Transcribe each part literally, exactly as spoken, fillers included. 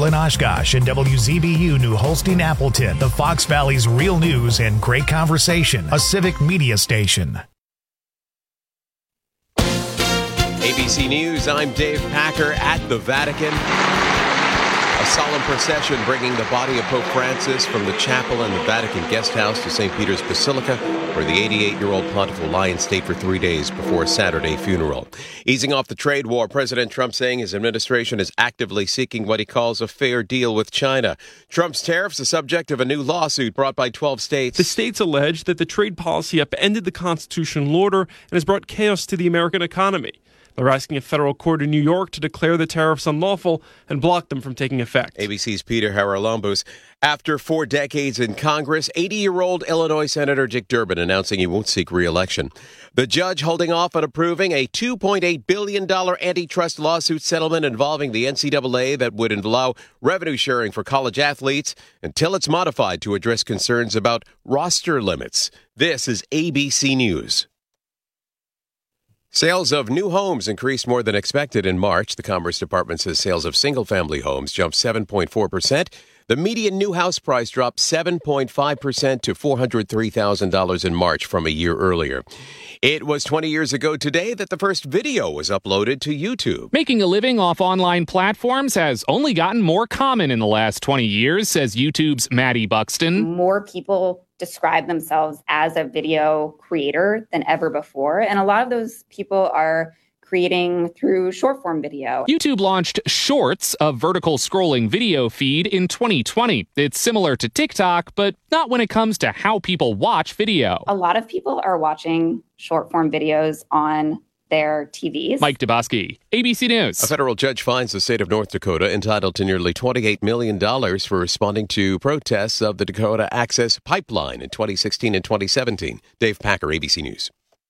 Portland, Oshkosh, and W Z B U New Holstein, Appleton, the Fox Valley's real news and great conversation, a civic media station. A B C News, I'm Dave Packer at the Vatican. A solemn procession bringing the body of Pope Francis from the chapel and the Vatican guest house to Saint Peter's Basilica, where the eighty-eight-year-old pontiff will lie in state for three days before a Saturday funeral. Easing off the trade war, President Trump saying his administration is actively seeking what he calls a fair deal with China. Trump's tariffs the subject of a new lawsuit brought by twelve states. The states allege that the trade policy upended the constitutional order and has brought chaos to the American economy. They're asking a federal court in New York to declare the tariffs unlawful and block them from taking effect. A B C's Peter Haralambous. After four decades in Congress, eighty-year-old Illinois Senator Dick Durbin announcing he won't seek re-election. The judge holding off on approving a two point eight billion dollars antitrust lawsuit settlement involving the N C double A that would allow revenue sharing for college athletes until it's modified to address concerns about roster limits. This is A B C News. Sales of new homes increased more than expected in March. The Commerce Department says sales of single-family homes jumped seven point four percent. The median new house price dropped seven point five percent to four hundred three thousand dollars in March from a year earlier. It was twenty years ago today that the first video was uploaded to YouTube. Making a living off online platforms has only gotten more common in the last twenty years, says YouTube's Maddie Buxton. More people describe themselves as a video creator than ever before. And a lot of those people are creating through short form video. YouTube launched Shorts, a vertical scrolling video feed, in twenty twenty. It's similar to TikTok, but not when it comes to how people watch video. A lot of people are watching short form videos on their T Vs. Mike Dubosky, A B C News. A federal judge finds the state of North Dakota entitled to nearly twenty-eight million dollars for responding to protests of the Dakota Access Pipeline in twenty sixteen and twenty seventeen. Dave Packer, A B C News.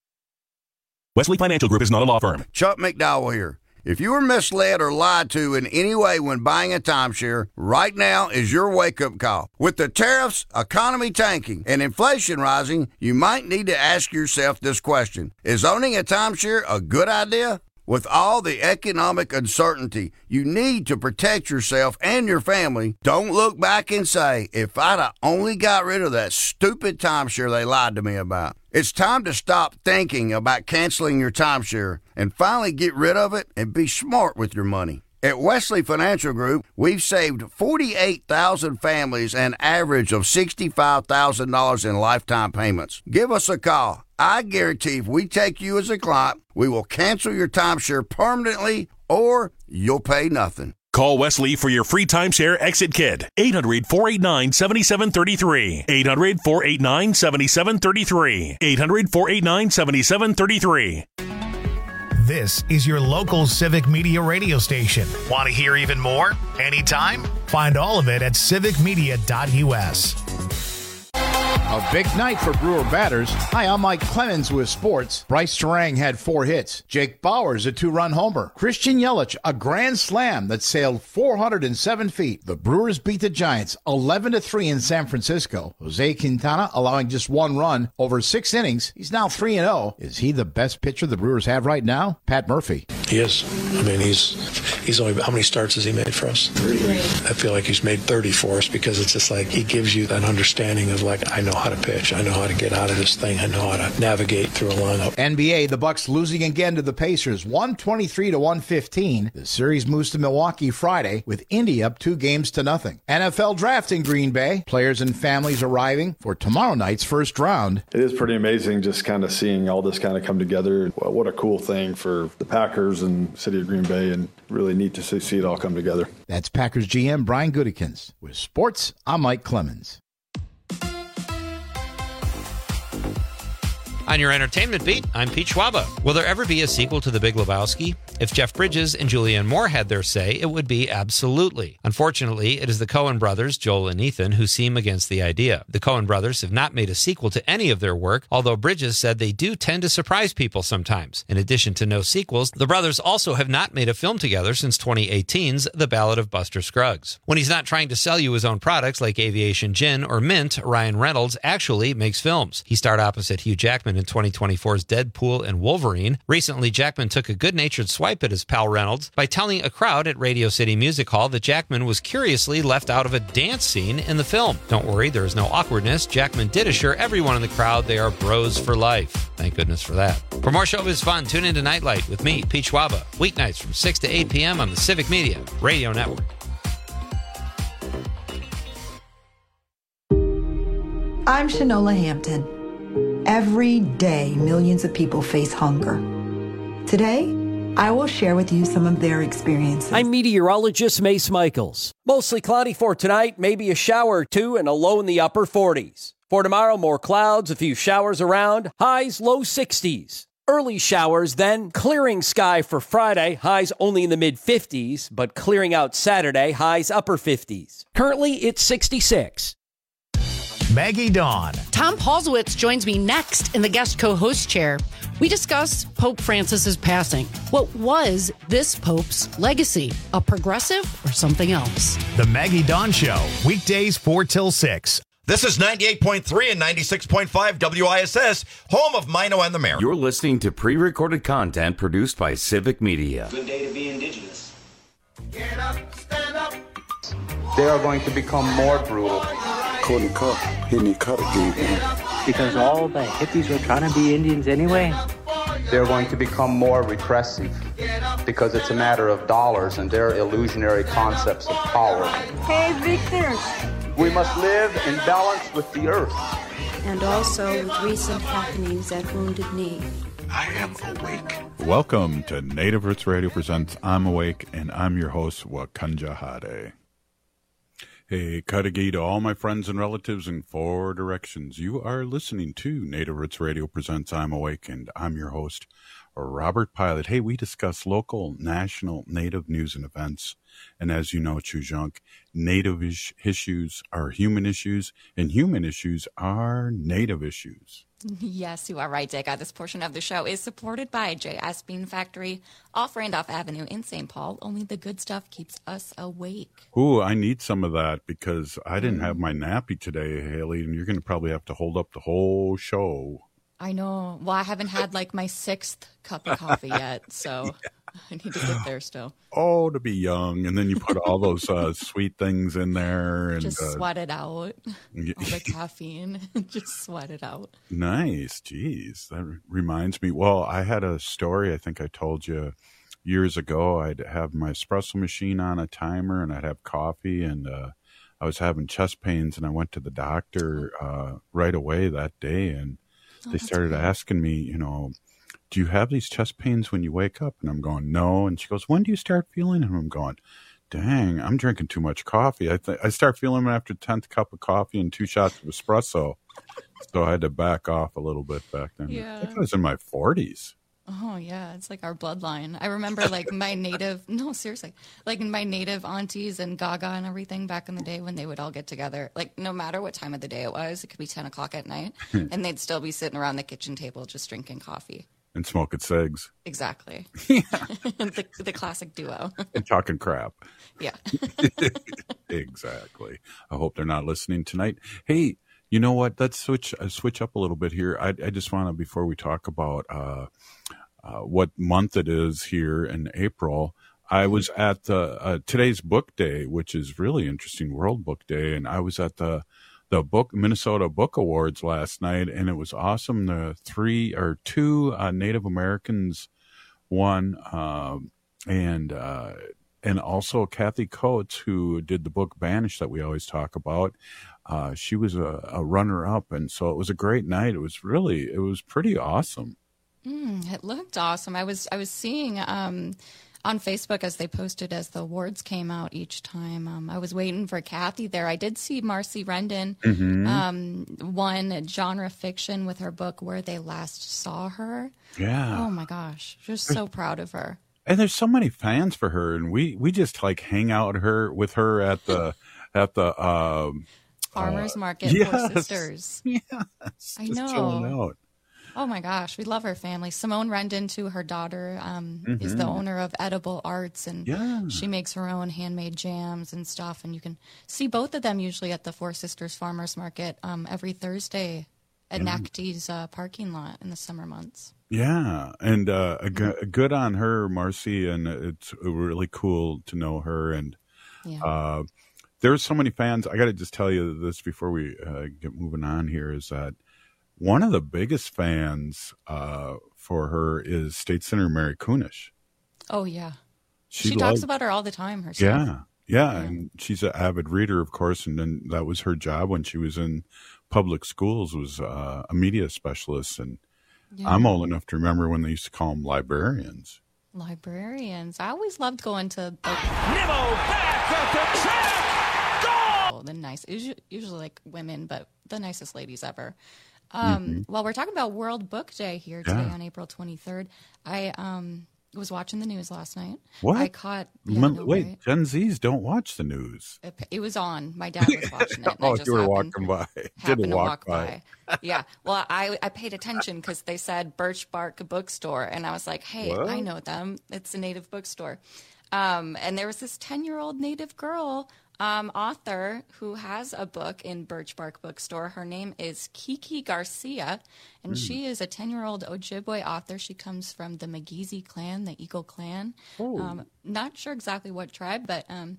Wesley Financial Group is not a law firm. Chuck McDowell here. If you were misled or lied to in any way when buying a timeshare, right now is your wake-up call. With the tariffs, economy tanking, and inflation rising, you might need to ask yourself this question. Is owning a timeshare a good idea? With all the economic uncertainty, you need to protect yourself and your family. Don't look back and say, if I'd have only got rid of that stupid timeshare they lied to me about. It's time to stop thinking about canceling your timeshare and finally get rid of it and be smart with your money. At Wesley Financial Group, we've saved forty-eight thousand families an average of sixty-five thousand dollars in lifetime payments. Give us a call. I guarantee if we take you as a client, we will cancel your timeshare permanently or you'll pay nothing. Call Wesley for your free timeshare exit kit. eight hundred, four eight nine, seven seven three three. eight hundred, four eight nine, seven seven three three. eight hundred, four eight nine, seven seven three three. This is your local civic media radio station. Want to hear even more? Anytime? Find all of it at civic media dot U S. A big night for Brewer batters. Hi, I'm Mike Clemens with sports. Bryce Terang had four hits. Jake Bowers, a two-run homer. Christian Yelich, a grand slam that sailed four hundred seven feet. The Brewers beat the Giants eleven to three in San Francisco. Jose Quintana allowing just one run over six innings. He's now three and oh. Is he the best pitcher the Brewers have right now? Pat Murphy. He is. I mean, he's he's only, how many starts has he made for us? Three. I feel like he's made thirty for us because it's just like he gives you that understanding of like, I know how to pitch. I know how to get out of this thing. I know how to navigate through a lineup. N B A, the Bucks losing again to the Pacers, one twenty-three to one fifteen. The series moves to Milwaukee Friday with Indy up two games to nothing. N F L draft in Green Bay. Players and families arriving for tomorrow night's first round. It is pretty amazing just kind of seeing all this kind of come together. What a cool thing for the Packers and city of Green Bay, and really neat to see it all come together. That's Packers G M Brian Gutekunst. With sports, I'm Mike Clemens. On your entertainment beat, I'm Pete Schwaba. Will there ever be a sequel to The Big Lebowski? If Jeff Bridges and Julianne Moore had their say, it would be absolutely. Unfortunately, it is the Coen brothers, Joel and Ethan, who seem against the idea. The Coen brothers have not made a sequel to any of their work, although Bridges said they do tend to surprise people sometimes. In addition to no sequels, the brothers also have not made a film together since twenty eighteen's The Ballad of Buster Scruggs. When he's not trying to sell you his own products like Aviation Gin or Mint, Ryan Reynolds actually makes films. He starred opposite Hugh Jackman in twenty twenty-four's Deadpool and Wolverine. Recently, Jackman took a good-natured swipe swipe at his pal Reynolds by telling a crowd at Radio City Music Hall that Jackman was curiously left out of a dance scene in the film. Don't worry, there is no awkwardness. Jackman did assure everyone in the crowd they are bros for life. Thank goodness for that. For more showbiz fun, tune into Nightlight with me, Pete Schwaba, weeknights from six to eight p.m. on the Civic Media Radio Network. I'm Shanola Hampton. Every day, millions of people face hunger. Today, I will share with you some of their experiences. I'm meteorologist Mace Michaels. Mostly cloudy for tonight, maybe a shower or two, and a low in the upper forties. For tomorrow, more clouds, a few showers around, highs low sixties. Early showers, then clearing sky for Friday, highs only in the mid-fifties, but clearing out Saturday, highs upper fifties. Currently, it's sixty-six. Maggie Dawn. Tom Paulsowitz joins me next in the guest co-host chair. We discuss Pope Francis's passing. What was this Pope's legacy? A progressive or something else? The Maggie Dawn Show, weekdays four till six. This is ninety-eight point three and ninety-six point five W I S S, home of Mino and the Mayor. You're listening to pre-recorded content produced by Civic Media. Good day to be indigenous. Get up, stand up. They are going to become more brutal. Couldn't cut, hitting cut again. Because all the hippies were trying to be Indians anyway. They're going to become more repressive because it's a matter of dollars and their illusionary concepts of power. Hey, Victor. We must live in balance with the earth. And also with recent happenings at Wounded Knee. I am awake. Welcome to Native Roots Radio presents I'm Awake, and I'm your host, Wakanja Hade. Hey, Kadagi to all my friends and relatives in four directions. You are listening to Native Roots Radio presents I'm Awake, and I'm your host, Robert Pilot. Hey, we discuss local, national, Native news and events. And as you know, Chujunk, Native ish- issues are human issues, and human issues are Native issues. Yes, you are right, Jacob. This portion of the show is supported by J S Bean Factory off Randolph Avenue in Saint Paul. Only the good stuff keeps us awake. Ooh, I need some of that because I didn't have my nappy today, Haley, and you're going to probably have to hold up the whole show. I know. Well, I haven't had like my sixth cup of coffee yet, so yeah. I need to get there still. Oh, to be young, and then you put all those uh, sweet things in there. And just uh, sweat it out. All the caffeine, just sweat it out. Nice. Jeez, that re- reminds me. Well, I had a story I think I told you years ago. I'd have my espresso machine on a timer, and I'd have coffee, and uh, I was having chest pains, and I went to the doctor uh, right away that day, and oh, they started cool. asking me, you know, do you have these chest pains when you wake up? And I'm going, no. And she goes, when do you start feeling it? And I'm going, dang, I'm drinking too much coffee. I th- I start feeling them after tenth cup of coffee and two shots of espresso. So I had to back off a little bit back then. Yeah. I think I was in my forties. Oh, yeah. It's like our bloodline. I remember like my native, no, seriously, like my native aunties and Gaga and everything back in the day when they would all get together, like no matter what time of the day it was, it could be ten o'clock at night, and they'd still be sitting around the kitchen table just drinking coffee. And smoking cigs. Exactly. Yeah. the, the classic duo. And talking crap. Yeah. Exactly. I hope they're not listening tonight. Hey, you know what? Let's switch uh, switch up a little bit here. I, I just want to, before we talk about uh, uh, what month it is here in April, I was at the, uh, today's book day, which is really interesting, World Book Day, and I was at the the book Minnesota Book Awards last night, and it was awesome. The three or two uh, Native Americans won, um, and uh, and also Kathy Coates, who did the book Banished that we always talk about. Uh, she was a, a runner-up, and so it was a great night. It was really, it was pretty awesome. Mm, it looked awesome. I was I was seeing. Um, On Facebook, as they posted as the awards came out each time, um, I was waiting for Kathy there. I did see Marcy Rendon mm-hmm. um, won genre fiction with her book Where They Last Saw Her. Yeah. Oh, my gosh. Just so proud of her. And there's so many fans for her, and we, we just like hang out her with her at the at the um, Farmers uh, Market, yes, Four Sisters. Yes, I just know. chilling out. Oh, my gosh. We love her family. Simone Rendon, too, her daughter, um, mm-hmm. is the owner of Edible Arts, and yeah. she makes her own handmade jams and stuff. And you can see both of them usually at the Four Sisters Farmers Market um, every Thursday Enacte's uh, parking lot in the summer months. Yeah, and uh, a g- a good on her, Marcy, and it's really cool to know her. And Yeah. uh, there's so many fans. I got to just tell you this before we uh, get moving on here is that one of the biggest fans uh, for her is State Senator Mary Kunesh. Oh, yeah. She She, loves- talks about her all the time herself. Yeah, yeah, and she's an avid reader, of course, and then that was her job when she was in public schools, was uh, a media specialist. And Yeah. I'm old enough to remember when they used to call them librarians. Librarians. I always loved going to the Nibble back at the track. Goal. The nice, usually, usually like women, but the nicest ladies ever. Um, Mhm. While we're talking about World Book Day here today Yeah. on April twenty-third, I um was watching the news last night. What? I caught. Yeah, Mon- no, Wait, right? Gen Zs don't watch the news. It, it was on. My dad was watching it. And Oh, I just you were happened, walking by. happened Did to walk walk by. by. Yeah. Well, I I paid attention because they said Birch Bark Bookstore, and I was like, hey, What? I know them. It's a native bookstore. Um, and there was this ten-year-old native girl um, author who has a book in Birch Bark Bookstore. Her name is Kiki Garcia, and Mm. she is a ten-year-old Ojibwe author. She comes from the Magizi clan, the Eagle clan. Oh. Um, not sure exactly what tribe, but um,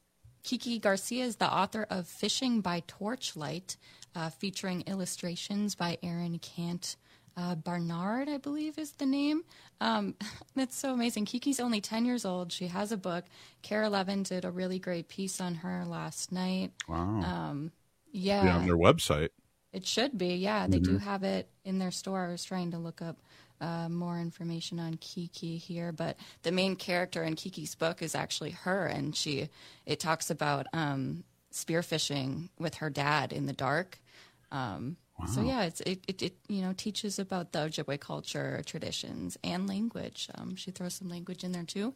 Kiki Garcia is the author of Fishing by Torchlight, uh, featuring illustrations by Aaron Kant uh, Barnard, I believe is the name. Um, that's so amazing. Kiki's only ten years old. She has a book. Kara Levin did a really great piece on her last night. Wow. Um, yeah. Yeah, on their website. It should be, yeah. They do Mhm. have it in their store. I was trying to look up uh, more information on Kiki here, but the main character in Kiki's book is actually her, and she it talks about um, spearfishing with her dad in the dark. Um, So Wow. yeah, it's, it, it it you know teaches about the Ojibwe culture, traditions, and language. Um, she throws some language in there too.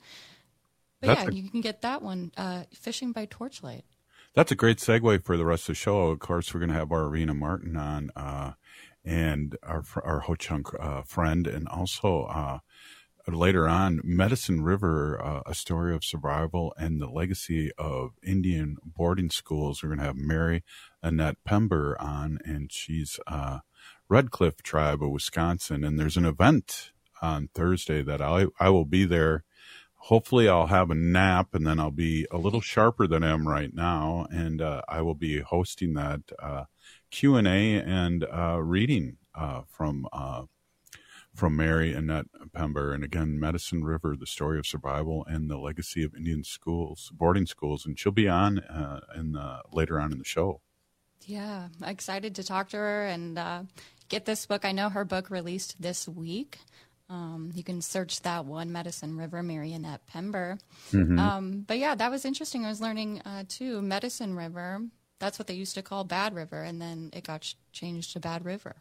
But That's yeah, a- you can get that one. Uh, Fishing by Torchlight. That's a great segue for the rest of the show. Of course, we're going to have our Arena Martin on, uh, and our fr- our Ho Chunk uh, friend, and also uh, later on, Medicine River, uh, a story of survival and the legacy of Indian boarding schools. We're going to have Mary Annette Pember on, and she's uh, Red Cliff Tribe of Wisconsin. And there's an event on Thursday that I I will be there. Hopefully I'll have a nap and then I'll be a little sharper than I am right now. And uh, I will be hosting that uh, Q and A and uh, reading uh, from uh, from Mary Annette Pember. And again, Medicine River, the story of survival and the legacy of Indian schools, boarding schools. And she'll be on uh, in the, later on in the show. Yeah, I'm excited to talk to her and uh, get this book. I know her book released this week. Um, you can search that one, Medicine River, Mary Annette Pember. Mhm. Um, but yeah, that was interesting. I was learning uh, too, Medicine River, that's what they used to call Bad River, and then it got ch- changed to Bad River.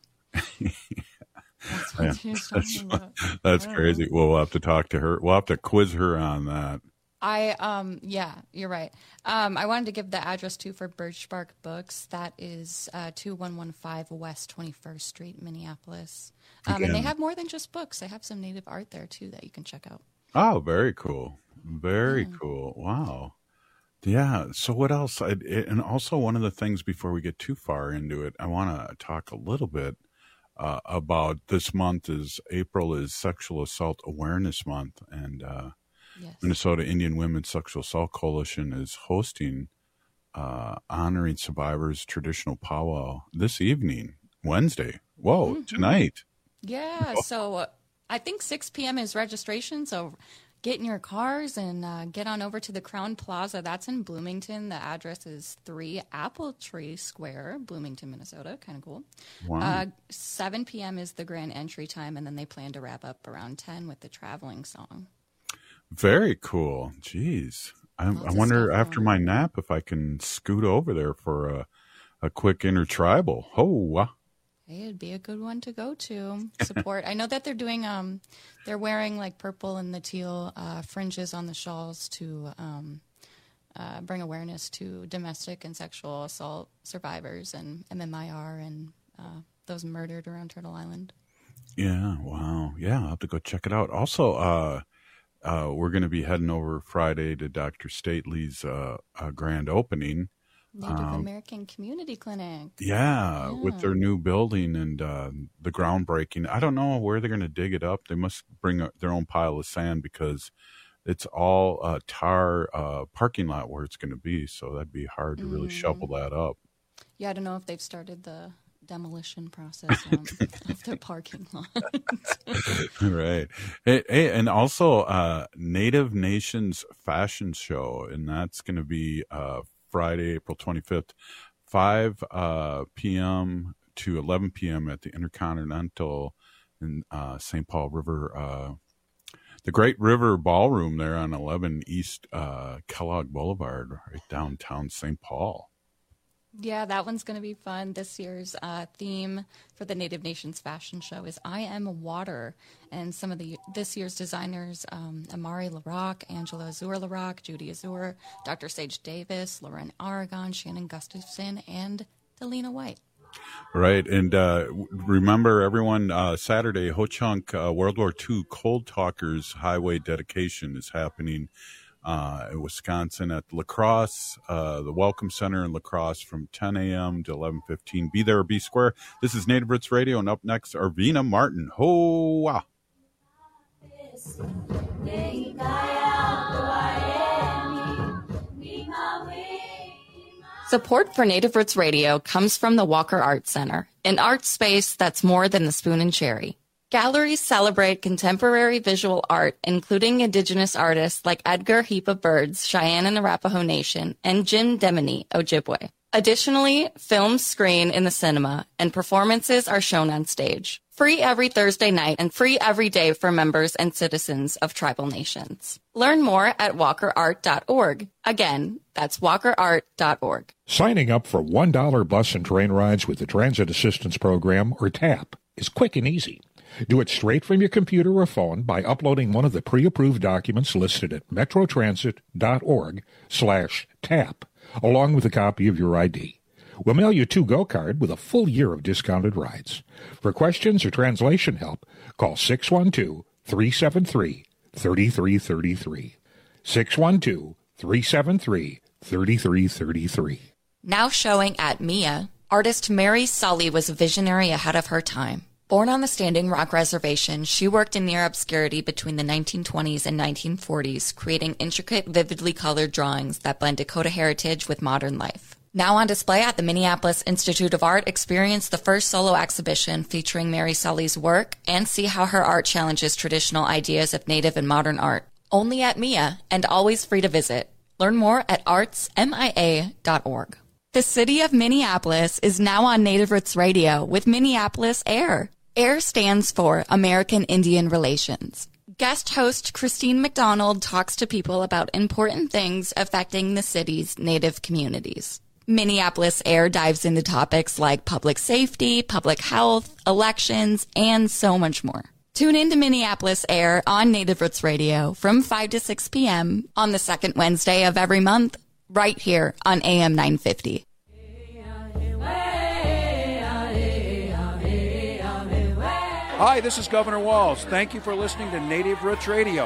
That's what Yeah, she was that's talking about. that's I don't crazy. know. We'll have to talk to her. We'll have to quiz her on that. I um yeah, you're right. Um, I wanted to give the address too for Birch Bark Books. That is uh, two one one five West twenty-first Street, Minneapolis. Um, and they Again. have more than just books. They have some native art there too that you can check out. Oh, very cool. Very cool. Wow. Yeah. So what else? I, and also one of the things before we get too far into it, I want to talk a little bit uh, about this month is April is Sexual Assault Awareness Month, and uh, Minnesota Indian Women's Sexual Assault Coalition is hosting uh, honoring survivors traditional powwow this evening, Wednesday. Whoa, Mhm. tonight. Yeah, so uh, I think six p.m. is registration. So get in your cars and uh, get on over to the Crown Plaza. That's in Bloomington. The address is three Apple Tree Square, Bloomington, Minnesota. Kind of cool. Wow. Uh, seven p.m. is the grand entry time, and then they plan to wrap up around ten with the traveling song. Very cool. Jeez. I, I wonder after my nap if I can scoot over there for a, a quick intertribal. Oh, uh, Hey, it'd be a good one to go to. Support. I know that they're doing, um, they're wearing like purple and the teal uh, fringes on the shawls to um, uh, bring awareness to domestic and sexual assault survivors and M M I R and uh, those murdered around Turtle Island. yeah. Wow. Yeah. I'll have to go check it out. Also, uh, uh, we're going to be heading over Friday to Doctor Stately's uh, uh, grand opening Native um, American Community Clinic. Yeah, Yeah. with their new building and uh, the groundbreaking. I don't know where they're going to dig it up. They must bring a, their own pile of sand because it's all uh, tar uh, parking lot where it's going to be. So that'd be hard to really Mm. shovel that up. Yeah, I don't know if they've started the demolition process um, of their parking lot. Right. Hey, hey, and also uh, Native Nations Fashion Show, and that's going to be uh, Friday, April twenty-fifth, five uh, p.m. to eleven p.m. at the Intercontinental in uh, Saint Paul River, uh, the Great River Ballroom there on eleven East uh, Kellogg Boulevard, right downtown Saint Paul. Yeah, that one's going to be fun. This year's uh, theme for the Native Nations Fashion Show is I Am Water. And some of the this year's designers, um, Amari LaRock, Angela Azur-LaRock, Judy Azur, Doctor Sage Davis, Lauren Aragon, Shannon Gustafson, and Delina White. Right. And uh, remember, everyone, uh, Saturday, Ho Chunk uh, World War Two Cold Talkers Highway dedication is happening uh, in Wisconsin at La Crosse, uh, the Welcome Center in La Crosse from ten a.m. to eleven fifteen. Be there or be square. This is Native Roots Radio, and up next, Arvina Martin. Ho wow. Support for Native Roots Radio comes from the Walker Art Center, an art space that's more than the spoon and cherry. Galleries celebrate contemporary visual art, including Indigenous artists like Edgar Heap of Birds, Cheyenne and Arapaho Nation, and Jim Demini, Ojibwe. Additionally, films screen in the cinema, and performances are shown on stage. Free every Thursday night and free every day for members and citizens of tribal nations. Learn more at walker art dot org. Again, that's walker art dot org. Signing up for one dollar bus and train rides with the Transit Assistance Program, or TAP, is quick and easy. Do it straight from your computer or phone by uploading one of the pre-approved documents listed at metrotransit dot org slash tap, along with a copy of your I D. We'll mail you a to-go card with a full year of discounted rides. For questions or translation help, call six one two, three seven three, three three three three. six one two, three seven three, three three three three. Now showing at Mia, artist Mary Sully was a visionary ahead of her time. Born on the Standing Rock Reservation, she worked in near obscurity between the nineteen twenties and nineteen forties, creating intricate, vividly colored drawings that blend Dakota heritage with modern life. Now on display at the Minneapolis Institute of Art, experience the first solo exhibition featuring Mary Sully's work and see how her art challenges traditional ideas of native and modern art. Only at Mia, and always free to visit. Learn more at arts mia dot org. The city of Minneapolis is now on Native Roots Radio with Minneapolis Air. AIR stands for American Indian Relations. Guest host Christine McDonald talks to people about important things affecting the city's Native communities. Minneapolis Air dives into topics like public safety, public health, elections, and so much more. Tune in to Minneapolis Air on Native Roots Radio from five to six p.m. on the second Wednesday of every month, right here on A M nine fifty. Hi, this is Governor Walz. Thank you for listening to Native Roots Radio.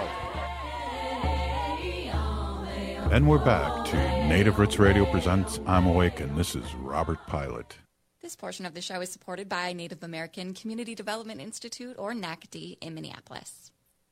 And we're back to Native Roots Radio presents I'm Awake, and this is Robert Pilot. This portion of the show is supported by Native American Community Development Institute, or N A C D, in Minneapolis.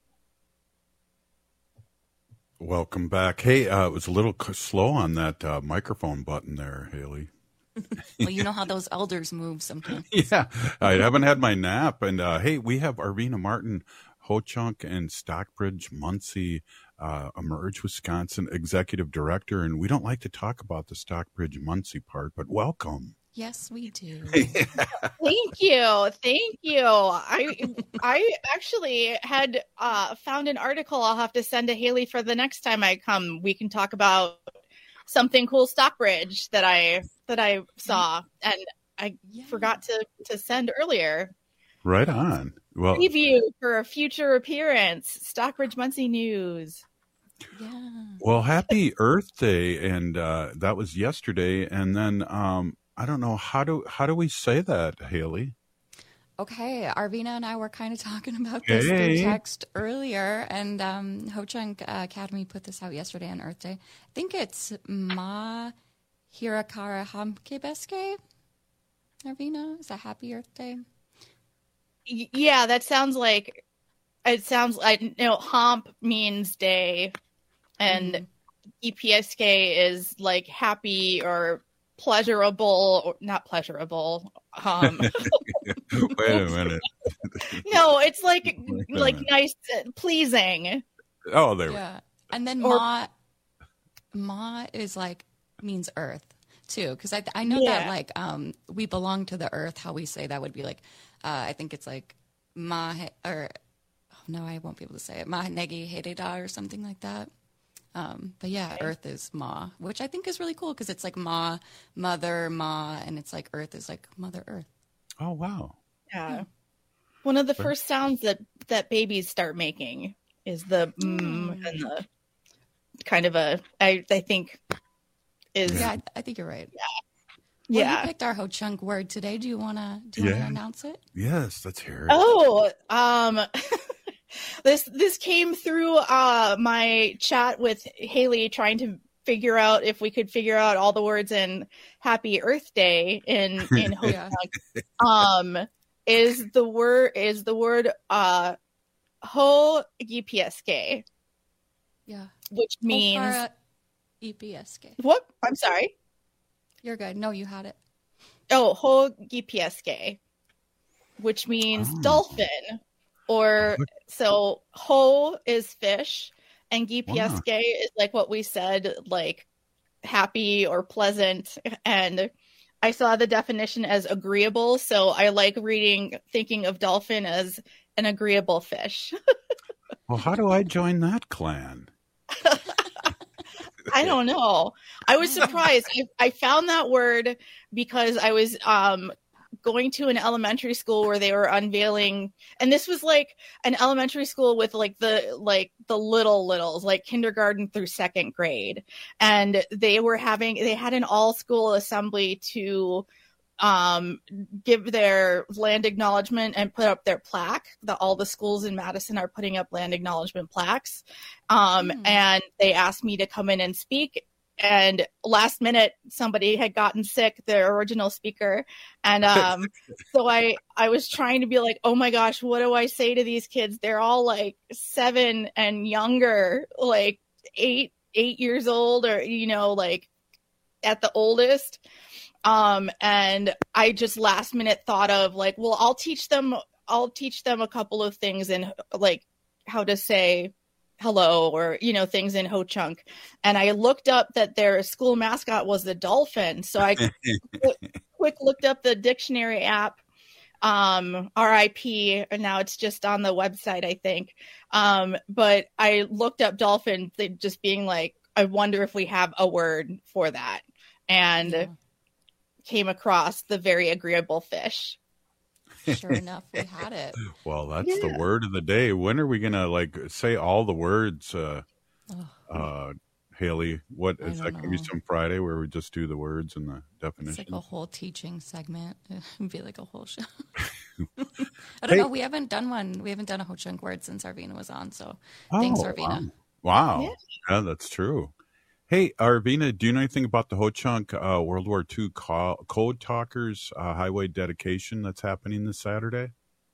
Welcome back. Hey, uh, it was a little c- slow on that uh, microphone button there, Haley. Well, you know how those elders move sometimes. Yeah, I haven't had my nap. And uh, hey, we have Arvina Martin, Ho Chunk and Stockbridge Muncie, uh, Emerge Wisconsin Executive Director. And we don't like to talk about the Stockbridge Muncie part, but welcome. Yes, we do. Thank you. Thank you. I I actually had uh, found an article I'll have to send to Haley for the next time I come. We can talk about something cool Stockbridge that I that I saw and I yeah. forgot to, to send earlier. Right on. Well, preview for a future appearance. Stockbridge Muncie News. Yeah. Well, happy Earth Day, and uh, that was yesterday. And then um, I don't know how do how do we say that, Haley? Okay, Arvina and I were kind of talking about this hey. through text earlier, and um, Ho Chunk uh, Academy put this out yesterday on Earth Day. I think it's Ma Hirakara Hamkebeske. Arvina, is that Happy Earth Day? Y- Yeah, that sounds like it sounds like you know, Homp means day, and Mm. E P S K is like happy or pleasurable, or not pleasurable. Um, Wait a minute. no, it's like Wait a like minute. nice, uh, pleasing. Oh, there we Yeah. And then Or- Ma, Ma is like, means earth too. Because I, I know Yeah. that like um we belong to the earth. How we say that would be like, uh, I think it's like Ma, he- or, oh, no, I won't be able to say it. Ma Negi Hereda or something like that. Um, but yeah, Earth is Ma, which I think is really cool because it's like Ma, Mother, Ma, and it's like Earth is like Mother Earth. Oh, wow. Yeah. One of the But- first sounds that that babies start making is the mm, and the kind of a I I think is Yeah, I, I think you're right. Yeah. Well, Yeah. you picked our Ho Chunk word today. Do you wanna do you Yeah. wanna announce it? Yes, let's hear it. Oh, um, this this came through uh my chat with Haley, trying to figure out if we could figure out all the words in Happy Earth Day in in Ho Yeah. Chunk. Um, is the word is the word uh Ho G P S K, Yeah. which means Okara E P S K. what? I'm sorry. You're good. No, you had it. Oh, Ho G P S K, which means Oh. dolphin, or so Ho is fish, and G P S K is like what we said, like happy or pleasant. And I saw the definition as agreeable, so I like reading, thinking of dolphin as an agreeable fish. Well, how do I join that clan? I don't know. I was surprised. I, I found that word because I was um, going to an elementary school where they were unveiling, and this was like an elementary school with like the like the little littles, like kindergarten through second grade, and they were having they had an all school assembly to um give their land acknowledgement and put up their plaque. That all the schools in Madison are putting up land acknowledgement plaques. Um Hmm. and they asked me to come in and speak, and last minute somebody had gotten sick, their original speaker, and um so I I was trying to be like, oh my gosh, what do I say to these kids? They're all like seven and younger, like eight eight years old, or you know, like at the oldest. Um, and I just last minute thought of like, well, I'll teach them, I'll teach them a couple of things in like how to say hello, or, you know, things in Ho Chunk. And I looked up that their school mascot was the dolphin. So I quick, quick looked up the dictionary app, um, R I P, and now it's just on the website, I think. Um, but I looked up dolphin, they just being like, I wonder if we have a word for that. And Yeah. came across the very agreeable fish. Sure enough, we had it. Well, that's the word of the day. When are we gonna like say all the words? Uh, uh, Haley, what I is that don't gonna be know. some Friday where we just do the words and the It's definition? like a whole teaching segment. It'd be like a whole show. I don't Hey. know. We haven't done one. We haven't done a Ho Chunk word since Arvina was on. So thanks, Oh, Arvina. Wow, wow. Yeah, that's true. Hey, Arvina, do you know anything about the Ho Chunk uh, World War Two co- Code Talkers uh, Highway dedication that's happening this Saturday?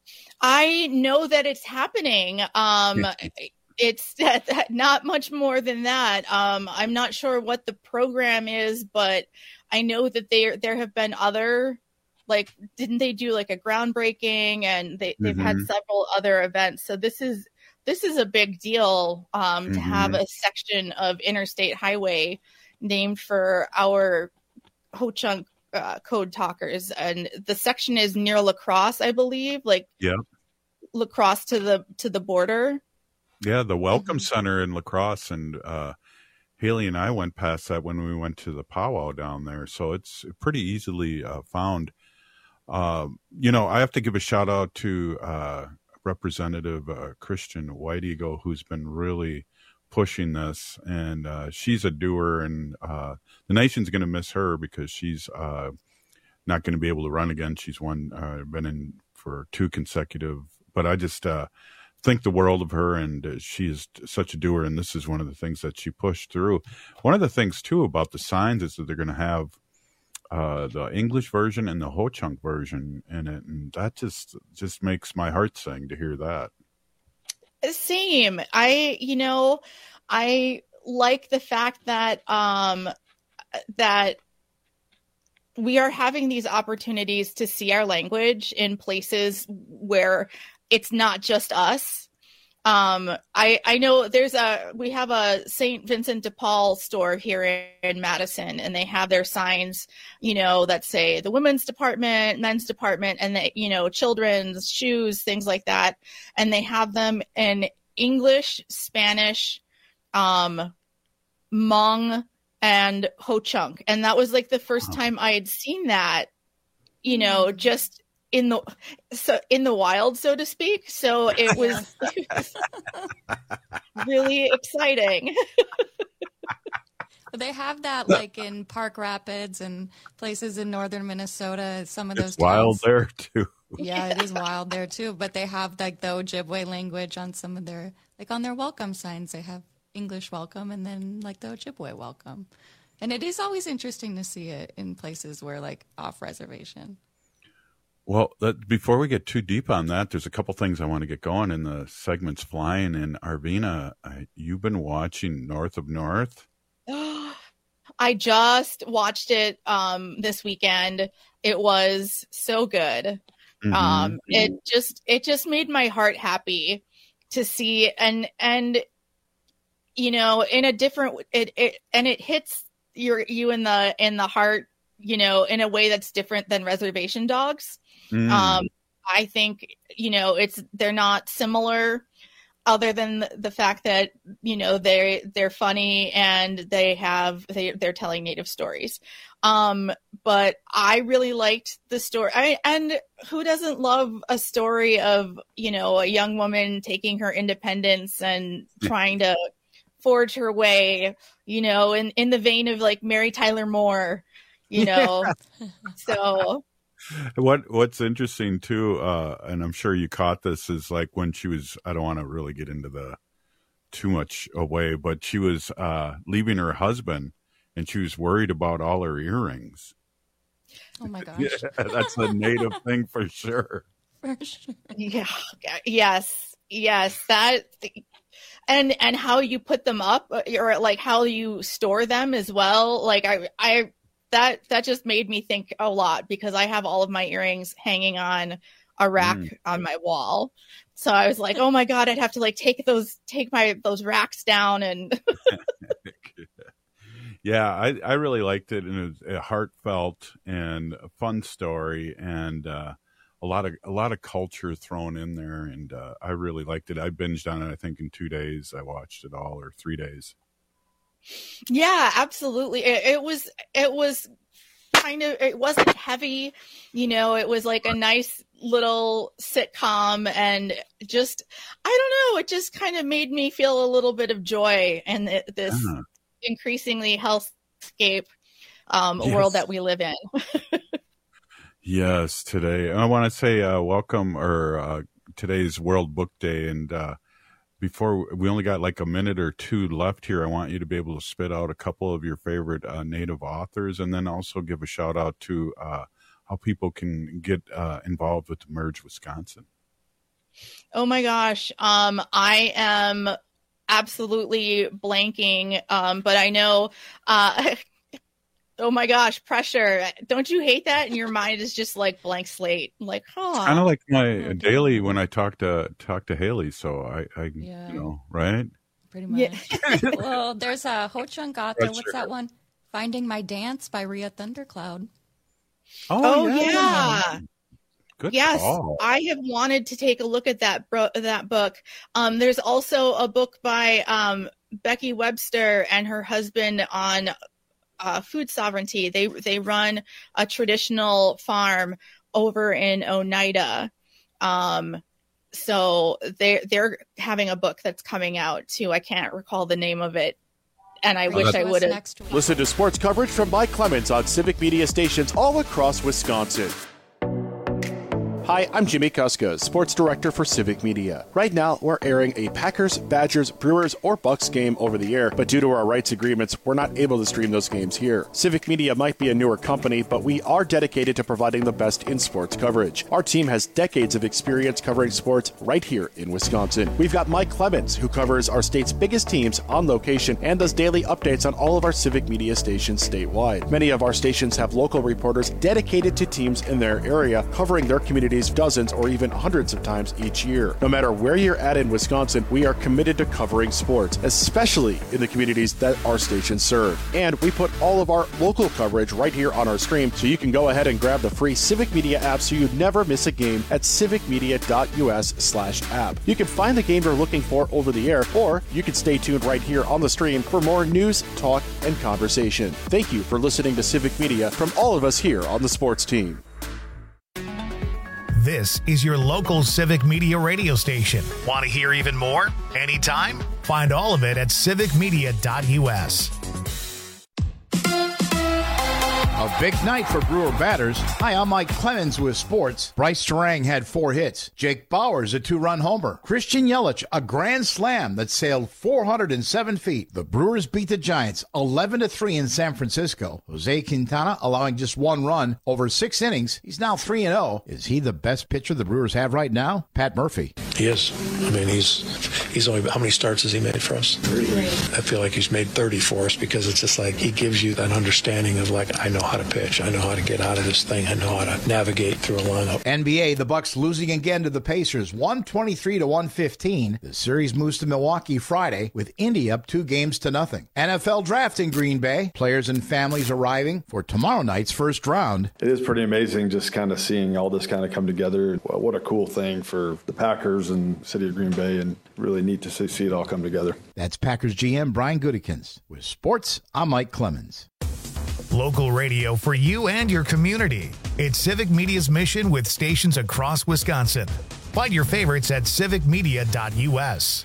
I know that it's happening. Um, it's not much more than that. Um, I'm not sure what the program is, but I know that there there have been other, like, didn't they do like a groundbreaking, and they, they've had Mhm. several other events. So this is this is a big deal, um, to have Mhm. a section of interstate highway named for our Ho Chunk uh, code talkers, and the section is near La Crosse, I believe, like Yeah. La Crosse to the to the border. Yeah, the Welcome Center in La Crosse, and uh, Haley and I went past that when we went to the powwow down there, so it's pretty easily uh, found. Uh, you know, I have to give a shout out to uh, Representative uh, Christian White Eagle, who's been really pushing this, and uh, she's a doer, and uh, the nation's going to miss her because she's uh, not going to be able to run again. She's won, uh, been in for two consecutive, but I just uh, think the world of her, and uh, she is such a doer, and this is one of the things that she pushed through. One of the things, too, about the signs is that they're going to have uh, the English version and the Ho-Chunk version in it, and that just just makes my heart sing to hear that. Same. I, you know, I like the fact that um, that we are having these opportunities to see our language in places where it's not just us. Um, I, I know there's a, we have a Saint Vincent de Paul store here in, in Madison, and they have their signs, you know, that say the women's department, men's department, and they, you know, children's shoes, things like that. And they have them in English, Spanish, um, Hmong, and Ho-Chunk. And that was like the first time I had seen that, you know, just in the so in the wild, so to speak. So it was, it was really exciting. They have that like in Park Rapids and places in northern Minnesota. Some of those it's wild towns. there too. Yeah, it is wild there too. But they have like the Ojibwe language on some of their, like on their welcome signs. They have English welcome and then like the Ojibwe welcome. And it is always interesting to see it in places where like off reservation. Well, that, before we get too deep on that, there's a couple things I want to get going in the segments flying. And Arvina, I, you've been watching North of North. I just watched it um, this weekend. It was so good. Mm-hmm. Um, it just it just made my heart happy to see, and and you know, in a different it, it and it hits your you in the in the heart, you know, in a way that's different than Reservation Dogs. Mm. Um, I think, you know, it's they're not similar, other than the, the fact that, you know, they they're funny and they have they they're telling Native stories. Um, but I really liked the story. I, and who doesn't love a story of, you know, a young woman taking her independence and trying to forge her way, you know, in, in the vein of like Mary Tyler Moore, you know. So what what's interesting too, uh, and I'm sure you caught this, is like when she was, I don't want to really get into the too much away, but she was uh, leaving her husband and she was worried about all her earrings. Oh my gosh. Yeah, that's a Native thing for sure. For sure. Yeah. Yes. Yes. That, and, and how you put them up, or like how you store them as well. Like I, I, that, that just made me think a lot, because I have all of my earrings hanging on a rack mm. on my wall. So I was like, oh my God, I'd have to like take those, take my, those racks down. And yeah, I, I really liked it. And it was a heartfelt and a fun story, and uh, a lot of, a lot of culture thrown in there. And uh, I really liked it. I binged on it, I think in two days I watched it all, or three days. Yeah, absolutely. It, it was, it was kind of, it wasn't heavy, you know, it was like a nice little sitcom, and just, I don't know, it just kind of made me feel a little bit of joy in it, this uh-huh. increasingly hellscape um, yes. world that we live in. Yes, today. I want to say uh, welcome, or uh, today's World Book Day, and uh, before we only got like a minute or two left here, I want you to be able to spit out a couple of your favorite uh, Native authors, and then also give a shout out to uh, how people can get uh, involved with Merge Wisconsin. Oh my gosh. Um, I am absolutely blanking, um, but I know, uh, oh my gosh, pressure. Don't you hate that? And your mind is just like blank slate. Like, huh. Kind of like my daily when I talk to talk to Haley. So I, I yeah. you know, right? Pretty much. Yeah. Well, there's a Ho-Chunk author. What's sure. that one? Finding My Dance by Rhea Thundercloud. Oh, oh yeah. yeah. Good yes, call. I have wanted to take a look at that bro- that book. Um, there's also a book by um, Becky Webster and her husband on Uh, food sovereignty. They they run a traditional farm over in Oneida. Um, so they they're having a book that's coming out too. I can't recall the name of it, and I wish I would have. Listen to sports coverage from Mike Clemens on Civic Media stations all across Wisconsin. Hi, I'm Jimmy Kuska, Sports Director for Civic Media. Right now, we're airing a Packers, Badgers, Brewers, or Bucks game over the air, but due to our rights agreements, we're not able to stream those games here. Civic Media might be a newer company, but we are dedicated to providing the best in sports coverage. Our team has decades of experience covering sports right here in Wisconsin. We've got Mike Clemens, who covers our state's biggest teams on location and does daily updates on all of our Civic Media stations statewide. Many of our stations have local reporters dedicated to teams in their area, covering their communities dozens or even hundreds of times each year. No matter where you're at in Wisconsin, we are committed to covering sports, especially in the communities that our stations serve. And we put all of our local coverage right here on our stream, so you can go ahead and grab the free Civic Media app so you never miss a game at civicmedia.us slash app. You can find the game you're looking for over the air, or you can stay tuned right here on the stream for more news, talk, and conversation. Thank you for listening to Civic Media from all of us here on the sports team. This is your local Civic Media radio station. Want to hear even more? Anytime? Find all of it at civic media dot u s. A big night for Brewer batters. Hi, I'm Mike Clemens with sports. Bryce Terang had four hits. Jake Bauers, a two-run homer. Christian Yelich, a grand slam that sailed four hundred seven feet. The Brewers beat the Giants eleven to three in San Francisco. Jose Quintana allowing just one run over six innings. He's now three and oh. Is he the best pitcher the Brewers have right now? Pat Murphy. He is. I mean, he's he's only, how many starts has he made for us? thirty. I feel like he's made thirty for us, because it's just like he gives you that understanding of like, I know how to pitch. I know how to get out of this thing. I know how to navigate through a lineup. N B A, the Bucks losing again to the Pacers, one twenty-three to one fifteen. The series moves to Milwaukee Friday, with Indy up two games to nothing. N F L draft in Green Bay. Players and families arriving for tomorrow night's first round. It is pretty amazing just kind of seeing all this kind of come together. What a cool thing for the Packers and City of Green Bay, and really neat to see, see it all come together. That's Packers G M Brian Gutekunst. With sports, I'm Mike Clemens. Local radio for you and your community. It's Civic Media's mission with stations across Wisconsin. Find your favorites at civic media dot u s.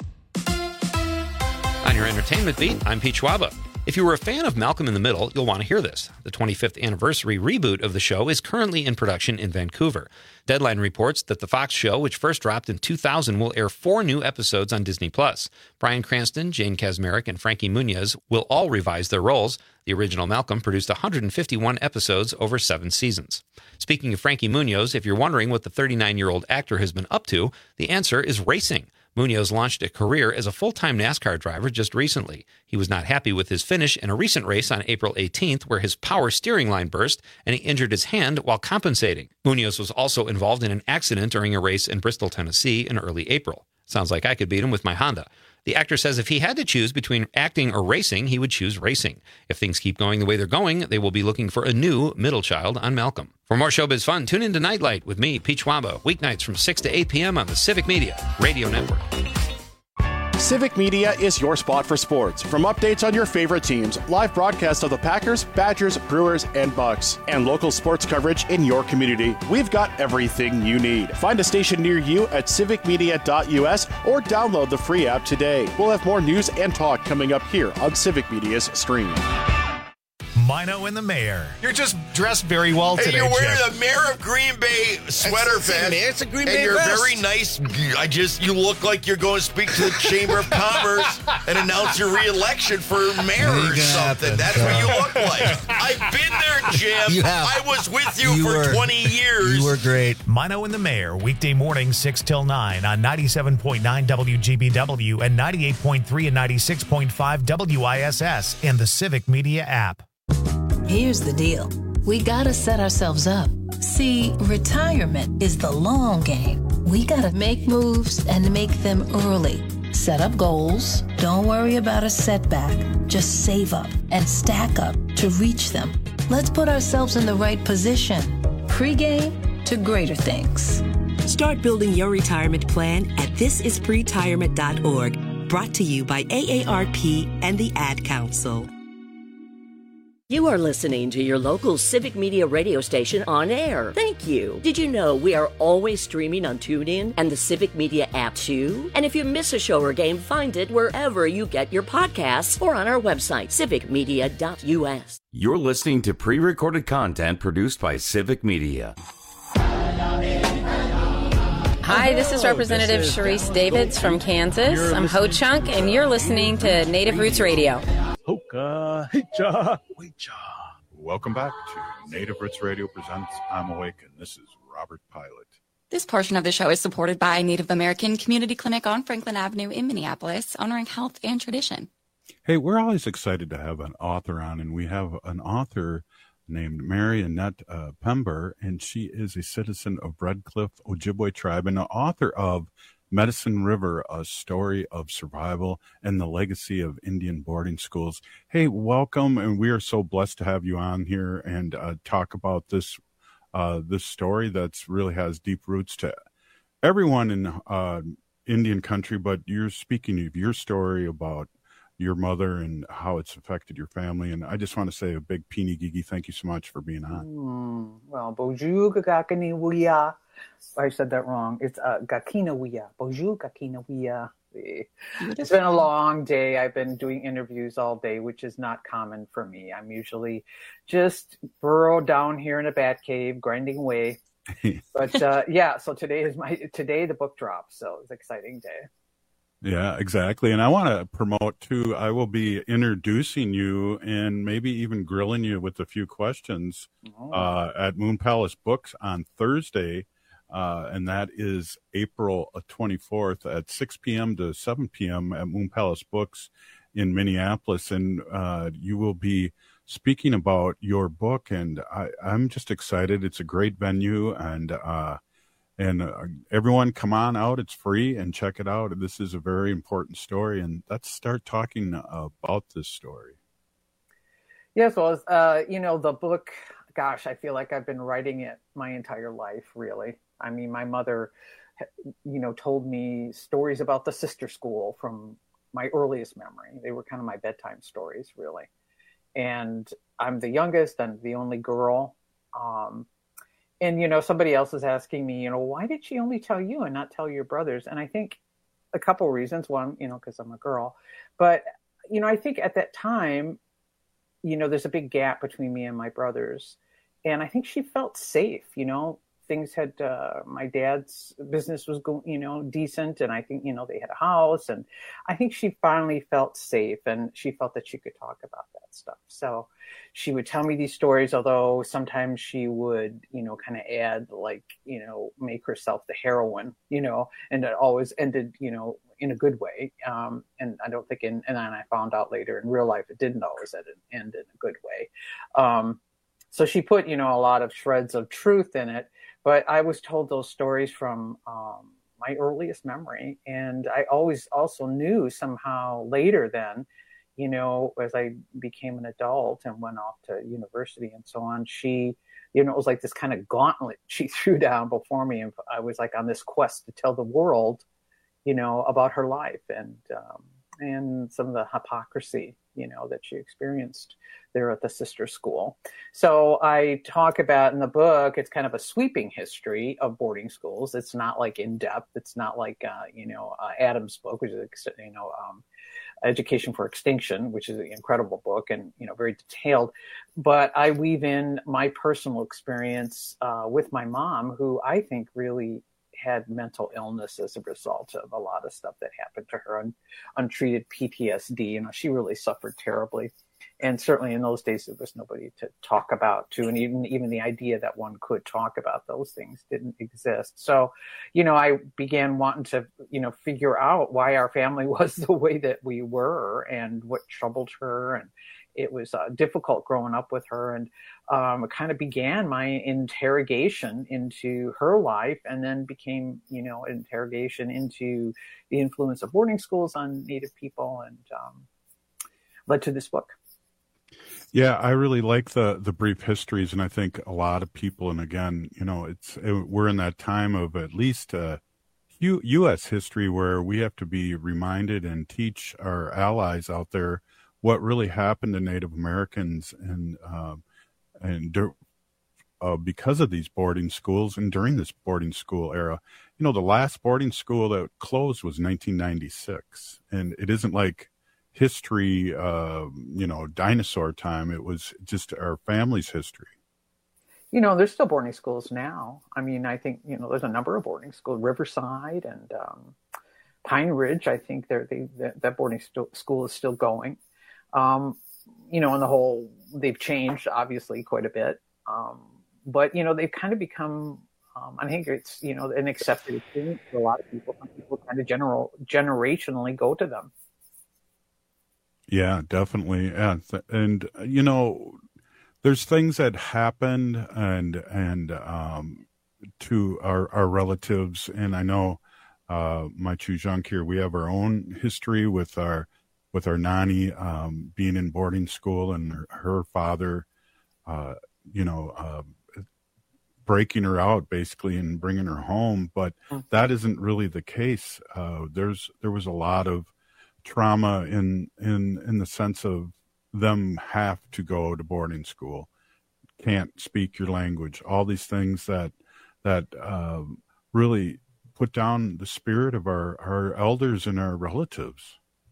On your entertainment beat, I'm Pete Schwaba. If you were a fan of Malcolm in the Middle, you'll want to hear this. The twenty-fifth anniversary reboot of the show is currently in production in Vancouver. Deadline reports that the Fox show, which first dropped in two thousand, will air four new episodes on Disney Plus. Bryan Cranston, Jane Kaczmarek, and Frankie Muniz will all revise their roles. The original Malcolm produced one hundred fifty-one episodes over seven seasons. Speaking of Frankie Muniz, if you're wondering what the thirty-nine-year-old actor has been up to, the answer is racing. Munoz launched a career as a full-time NASCAR driver just recently. He was not happy with his finish in a recent race on April eighteenth, where his power steering line burst and he injured his hand while compensating. Munoz was also involved in an accident during a race in Bristol, Tennessee in early April. Sounds like I could beat him with my Honda. The actor says if he had to choose between acting or racing, he would choose racing. If things keep going the way they're going, they will be looking for a new middle child on Malcolm. For more showbiz fun, tune in to Nightlight with me, Pete Schwaba, weeknights from six to eight p.m. on the Civic Media Radio Network. Civic Media is your spot for sports. From updates on your favorite teams, live broadcasts of the Packers, Badgers, Brewers, and Bucks, and local sports coverage in your community, we've got everything you need. Find a station near you at civic media dot u s or download the free app today. We'll have more news and talk coming up here on Civic Media's stream. Mino and the Mayor. You're just dressed very well hey, today, you're wearing Jeff. the Mayor of Green Bay sweater It's, vest. it's a Green and Bay you're vest. very nice. I just, you look like you're going to speak to the Chamber of Commerce and announce your re-election for mayor or something. That's what you look like. I've been there, Jim. You have. I was with you, You for were. twenty years. You were great. Mino and the Mayor, weekday morning, six till nine on ninety-seven point nine W G B W and ninety-eight point three and ninety-six point five W I S S and the Civic Media app. Here's the deal. We gotta set ourselves up. See, retirement is the long game. We gotta make moves and make them early. Set up goals. Don't worry about a setback. Just save up and stack up to reach them. Let's put ourselves in the right position. Pre-game to greater things. Start building your retirement plan at this is pretirement dot org. Brought to you by A A R P and the Ad Council. You are listening to your local Civic Media radio station on air. Thank you. Did you know we are always streaming on TuneIn and the Civic Media app too? And if you miss a show or game, find it wherever you get your podcasts or on our website, civic media dot u s. You're listening to pre-recorded content produced by Civic Media. Hi, this is Representative This is Sharice Davids from Kansas. I'm Ho Chunk, and you're listening to Native Roots Radio. Hoka, hecha, wecha. Welcome back to Native Roots Radio presents I'm Awake, and this is Robert Pilot. This portion of the show is supported by Native American Community Clinic on Franklin Avenue in Minneapolis, honoring health and tradition. Hey, we're always excited to have an author on, and we have an author named Mary Annette uh, Pember, and she is a citizen of Redcliffe Ojibwe tribe and the author of Medicine River, A Story of Survival and the Legacy of Indian Boarding Schools. Hey, welcome, and we are so blessed to have you on here and uh, talk about this uh, this story that's really has deep roots to everyone in uh, Indian country, but you're speaking of your story about your mother and how it's affected your family. And I just want to say a big Peeny Gigi, thank you so much for being on. Mm, well, Boju Gakini Wuya. I said that wrong. It's uh, Gakina Wuya. Boju Gakina Wuya. It's been a long day. I've been doing interviews all day, which is not common for me. I'm usually just burrowed down here in a bat cave, grinding away. But uh, yeah, so today is my, today the book drops. So it's an exciting day. Yeah, exactly. And I want to promote too, I will be introducing you and maybe even grilling you with a few questions oh. uh, at Moon Palace Books on Thursday. Uh, and that is April twenty-fourth at six p.m. to seven p.m. at Moon Palace Books in Minneapolis. And uh, you will be speaking about your book. And I, I'm just excited. It's a great venue. And uh, and uh, everyone come on out. It's free and check it out. This is a very important story. And let's start talking about this story. Yes, well, uh, you know, the book, gosh, I feel like I've been writing it my entire life, really. I mean, my mother, you know, told me stories about the sister school from my earliest memory. They were kind of my bedtime stories, really. And I'm the youngest and the only girl. Um, and, you know, somebody else is asking me, you know, why did she only tell you and not tell your brothers? And I think a couple of reasons. One, you know, because I'm a girl. But, you know, I think at that time, you know, there's a big gap between me and my brothers. And I think she felt safe, you know. Things had, uh, my dad's business was going, you know, decent. And I think, you know, they had a house. And I think she finally felt safe and she felt that she could talk about that stuff. So she would tell me these stories, although sometimes she would, you know, kind of add like, you know, make herself the heroine, you know, and it always ended, you know, in a good way. Um, and I don't think in, and then I found out later in real life, it didn't always end in a good way. Um, so she put, you know, a lot of shreds of truth in it. But I was told those stories from um, my earliest memory. And I always also knew somehow later then, you know, as I became an adult and went off to university and so on, she, you know, it was like this kind of gauntlet she threw down before me. And I was like on this quest to tell the world, you know, about her life and, um, and some of the hypocrisy, you know, that she experienced there at the sister school. So I talk about in the book, it's kind of a sweeping history of boarding schools. It's not like in depth. It's not like, uh, you know, uh, Adam's book, which is, you know, um, Education for Extinction, which is an incredible book and, you know, very detailed. But I weave in my personal experience uh, with my mom, who I think really had mental illness as a result of a lot of stuff that happened to her, un- untreated P T S D. You know, she really suffered terribly. And certainly in those days, there was nobody to talk about to, and even, even the idea that one could talk about those things didn't exist. So, you know, I began wanting to, you know, figure out why our family was the way that we were and what troubled her. And it was uh, difficult growing up with her. And um, it kind of began my interrogation into her life, and then became, you know, an interrogation into the influence of boarding schools on Native people, and um, led to this book. Yeah, I really like the the brief histories, and I think a lot of people, and again, you know, it's it, we're in that time of at least uh, U, U S history where we have to be reminded and teach our allies out there what really happened to Native Americans, and uh, and uh, because of these boarding schools, and during this boarding school era, you know, the last boarding school that closed was nineteen ninety-six, and it isn't like history, uh, you know, dinosaur time. It was just our family's history. you know, there's still boarding schools now. I mean, I think, you know, there's a number of boarding schools, Riverside and um, Pine Ridge. I think they're, they, that, that boarding st- school is still going. Um, you know, on the whole, they've changed, obviously, quite a bit. Um, but, you know, they've kind of become, um, I think it's, you know, an accepted experience for a lot of people. Some people kind of general, generationally go to them. Yeah, definitely. Yeah. And, you know, there's things that happened and, and, um, to our, our relatives. And I know, uh, my Chujunk here, we have our own history with our, with our nanny, um, being in boarding school and her, her father, uh, you know, uh, breaking her out basically and bringing her home. But that isn't really the case. Uh, there's, there was a lot of trauma in, in, in the sense of them have to go to boarding school, can't speak your language, all these things that, that, uh, really put down the spirit of our, our elders and our relatives.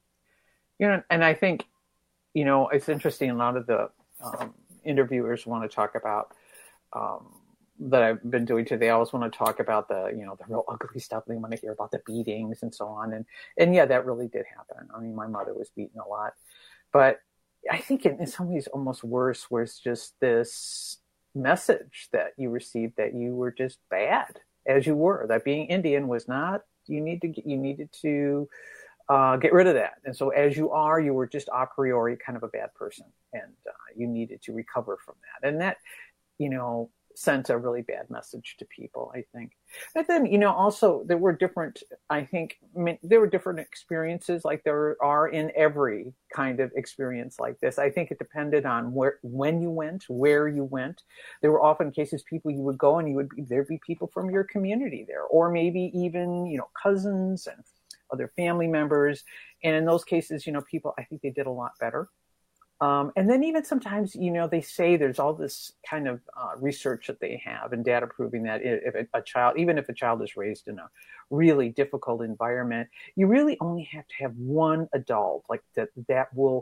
You know, and I think, you know, it's interesting. A lot of the um, interviewers want to talk about, um, that I've been doing today. I always want to talk about the, you know, the real ugly stuff. They want to hear about the beatings and so on. And, and yeah, that really did happen. I mean, my mother was beaten a lot, but I think in, in some ways almost worse was just this message that you received that you were just bad as you were, that being Indian was not, you need to get, you needed to, Uh, get rid of that. And so as you are, you were just a priori kind of a bad person, and uh, you needed to recover from that. And that, you know, sent a really bad message to people, I think. But then, you know, also there were different, I think, I mean, there were different experiences like there are in every kind of experience like this. I think it depended on where, when you went, where you went. There were often cases people you would go and you would be, there'd be people from your community there, or maybe even, you know, cousins and other family members. And in those cases, you know, people, I think they did a lot better. Um, and then even sometimes, you know, they say there's all this kind of uh, research that they have and data proving that if a, a child, even if a child is raised in a really difficult environment, you really only have to have one adult like that, that will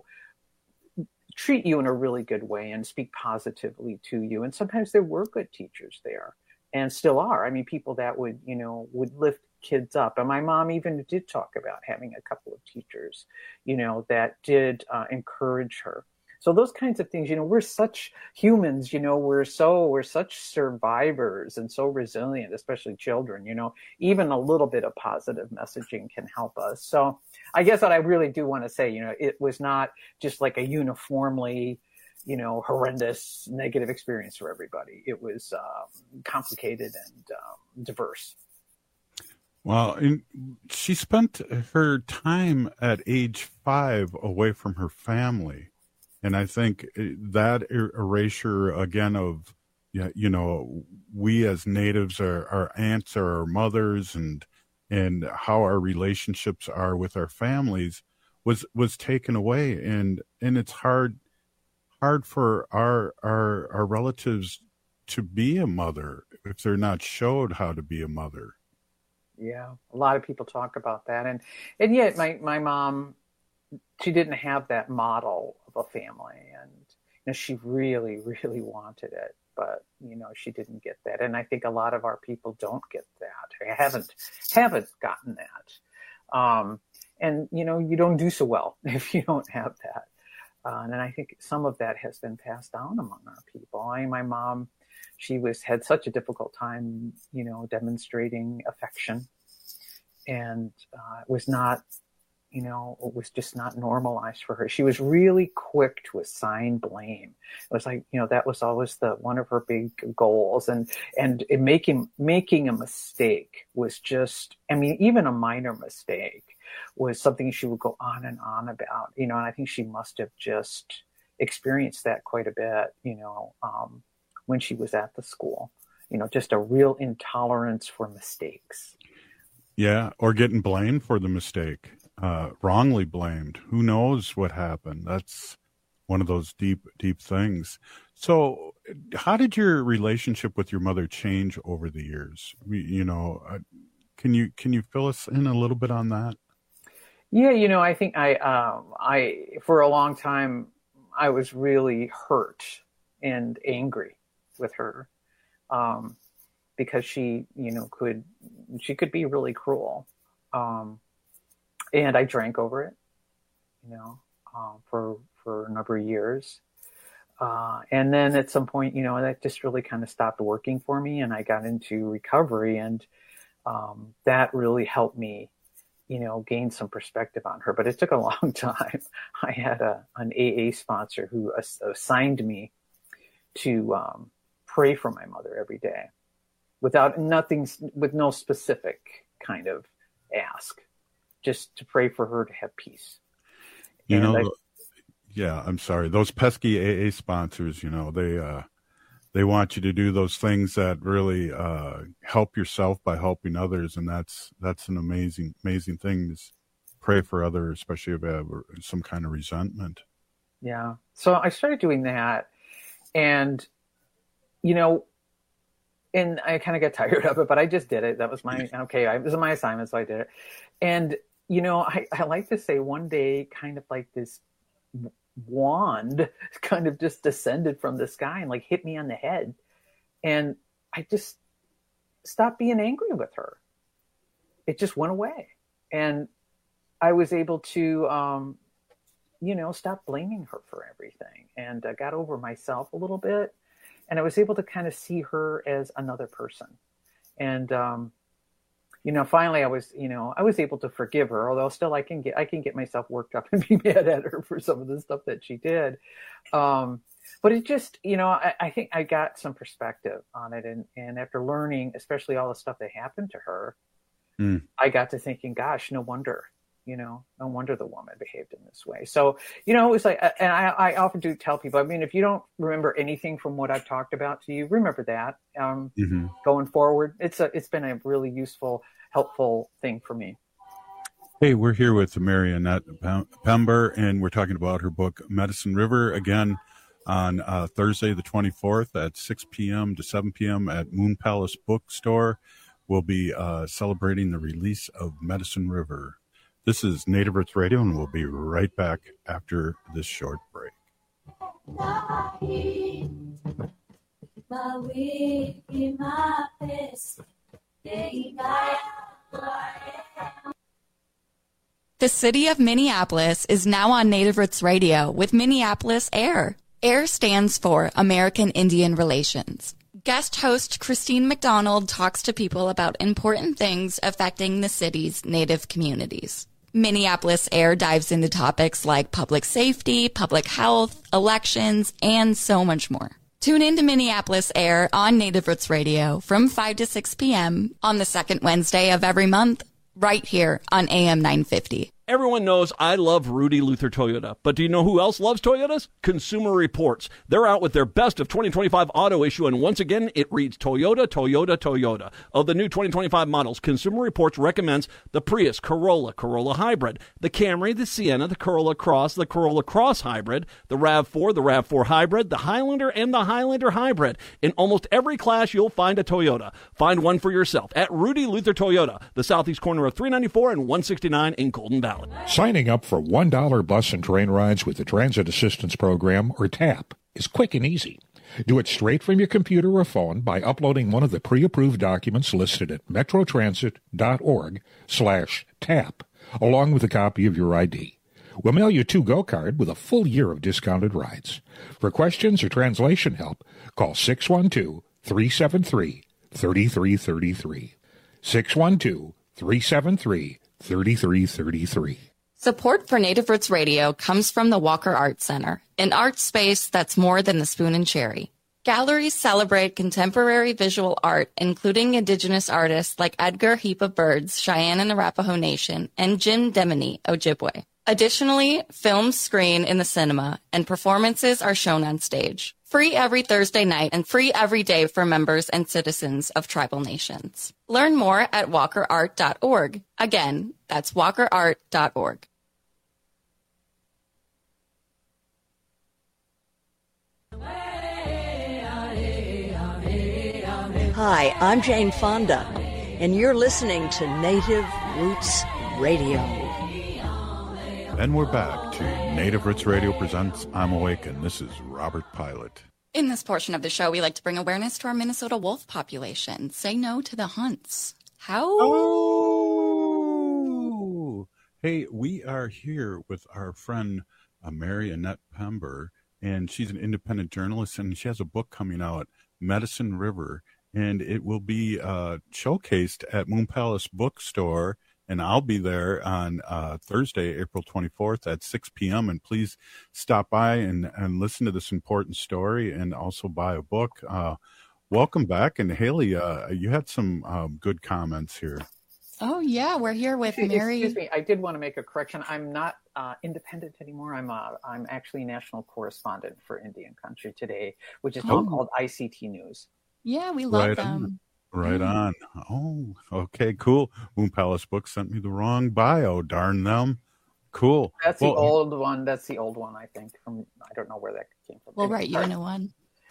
treat you in a really good way and speak positively to you. And sometimes there were good teachers there and still are. I mean, people that would, you know, would lift kids up. And my mom even did talk about having a couple of teachers, you know, that did uh, encourage her. So those kinds of things, you know, we're such humans, you know, we're so, we're such survivors and so resilient, especially children, you know, even a little bit of positive messaging can help us. So I guess what I really do want to say, you know, it was not just like a uniformly, you know, horrendous negative experience for everybody. It was um, complicated and um, diverse. Well, in, she spent her time at age five away from her family. And I think that er- erasure, again, of, you know, we as natives, are, our aunts are our mothers, and and how our relationships are with our families was was taken away. And and it's hard hard for our our our relatives to be a mother if they're not showed how to be a mother. Yeah, a lot of people talk about that. And and yet my, my mom, she didn't have that model of a family. And you know, she really, really wanted it. But, you know, she didn't get that. And I think a lot of our people don't get that. Haven't, haven't gotten that. Um, and, you know, you don't do so well if you don't have that. Uh, and I think some of that has been passed down among our people. I mean, my mom, she was had such a difficult time, you know, demonstrating affection, and uh, it was not, you know, it was just not normalized for her. She was really quick to assign blame. It was like, you know, that was always the one of her big goals, and and it making making a mistake was just, I mean, even a minor mistake was something she would go on and on about, you know. And I think she must have just experienced that quite a bit, you know. Um, when she was at the school, you know, just a real intolerance for mistakes. Yeah, or getting blamed for the mistake, uh, wrongly blamed. Who knows what happened? That's one of those deep, deep things. So how did your relationship with your mother change over the years? You know, uh, can you can you fill us in a little bit on that? Yeah, you know, I think I, um, I for a long time, I was really hurt and angry with her. um, because she, you know, could, she could be really cruel. Um, and I drank over it, you know, um, for, for a number of years. Uh, and then at some point, you know, that just really kind of stopped working for me, and I got into recovery, and um, that really helped me, you know, gain some perspective on her. But it took a long time. I had a, an A A sponsor who ass- assigned me to um, pray for my mother every day without nothing, with no specific kind of ask, just to pray for her to have peace. You and know, I, yeah, I'm sorry. Those pesky A A sponsors, you know, they uh, they want you to do those things that really uh, help yourself by helping others, and that's that's an amazing amazing thing. Is pray for others, especially if they have some kind of resentment. Yeah. So I started doing that, and you know, and I kind of got tired of it, but I just did it. That was my okay. I, this is my assignment, so I did it. And you know, I, I like to say one day, kind of like this wand kind of just descended from the sky and like hit me on the head, and I just stopped being angry with her. It just went away, and I was able to um you know stop blaming her for everything, and I got over myself a little bit, and I was able to kind of see her as another person. And um you know, finally I was, you know, I was able to forgive her, although still I can get, I can get myself worked up and be mad at her for some of the stuff that she did. Um, but it just, you know, I, I think I got some perspective on it. And, and after learning, especially all the stuff that happened to her, mm. I got to thinking, gosh, no wonder, you know, no wonder the woman behaved in this way. So, you know, it was like, and I, I often do tell people, I mean, if you don't remember anything from what I've talked about to you, remember that um, mm-hmm. going forward. It's a, it's been a really useful, helpful thing for me. Hey, we're here with Marionette Pember, and we're talking about her book, Medicine River, again on uh, Thursday, the twenty-fourth at six p.m. to seven p.m. at Moon Palace Bookstore. We'll be uh, celebrating the release of Medicine River. This is Native Roots Radio, and we'll be right back after this short break. The city of Minneapolis is now on Native Roots Radio with Minneapolis AIR. AIR stands for American Indian Relations. Guest host Christine McDonald talks to people about important things affecting the city's Native communities. Minneapolis AIR dives into topics like public safety, public health, elections, and so much more. Tune in to Minneapolis AIR on Native Roots Radio from five to six p.m. on the second Wednesday of every month, right here on A M nine fifty. Everyone knows I love Rudy Luther Toyota, but do you know who else loves Toyotas? Consumer Reports. They're out with their best of twenty twenty-five auto issue, and once again, it reads Toyota, Toyota, Toyota. Of the new twenty twenty-five models, Consumer Reports recommends the Prius, Corolla, Corolla Hybrid, the Camry, the Sienna, the Corolla Cross, the Corolla Cross Hybrid, the RAV four, the RAV four Hybrid, the Highlander, and the Highlander Hybrid. In almost every class, you'll find a Toyota. Find one for yourself at Rudy Luther Toyota, the southeast corner of three ninety-four and one sixty-nine in Golden Valley. Signing up for one dollar bus and train rides with the Transit Assistance Program, or TAP, is quick and easy. Do it straight from your computer or phone by uploading one of the pre-approved documents listed at metrotransit.org slash TAP, along with a copy of your I D. We'll mail you a to-go card with a full year of discounted rides. For questions or translation help, call six one two, three seven three, three three three three. six one two, three seven three, three three three three. Support for Native Roots Radio comes from the Walker Art Center, an art space that's more than the spoon and cherry. Galleries celebrate contemporary visual art, including Indigenous artists like Edgar Heap of Birds, Cheyenne and Arapaho Nation, and Jim Demini, Ojibwe. Additionally, films screen in the cinema, and performances are shown on stage. Free every Thursday night and free every day for members and citizens of tribal nations. Learn more at walker art dot org. Again, that's walker art dot org. Hi, I'm Jane Fonda, and you're listening to Native Roots Radio. And we're back to Native Roots Radio presents I'm Awake, and this is Robert Pilot. In this portion of the show, we like to bring awareness to our Minnesota wolf population. Say no to the hunts. How? Oh! Hey, we are here with our friend uh, Mary Annette Pember, and she's an independent journalist, and she has a book coming out, Medicine River, and it will be uh, showcased at Moon Palace Bookstore. And I'll be there on uh, Thursday, April twenty-fourth at six p.m. And please stop by and, and listen to this important story and also buy a book. Uh, welcome back. And Haley, uh, you had some um, good comments here. Oh, yeah. We're here with Excuse, Mary. Excuse me. I did want to make a correction. I'm not uh, independent anymore. I'm uh, I'm actually national correspondent for Indian Country Today, which is now Oh. called I C T News. Yeah, we love Right them. on. Right Yeah. on. Oh, okay, cool. Moon Palace Books sent me the wrong bio. Darn them. Cool. That's Well, the old one. That's the old one, I think. From I don't know where that came from. We'll Anyway, write you sorry. a new one.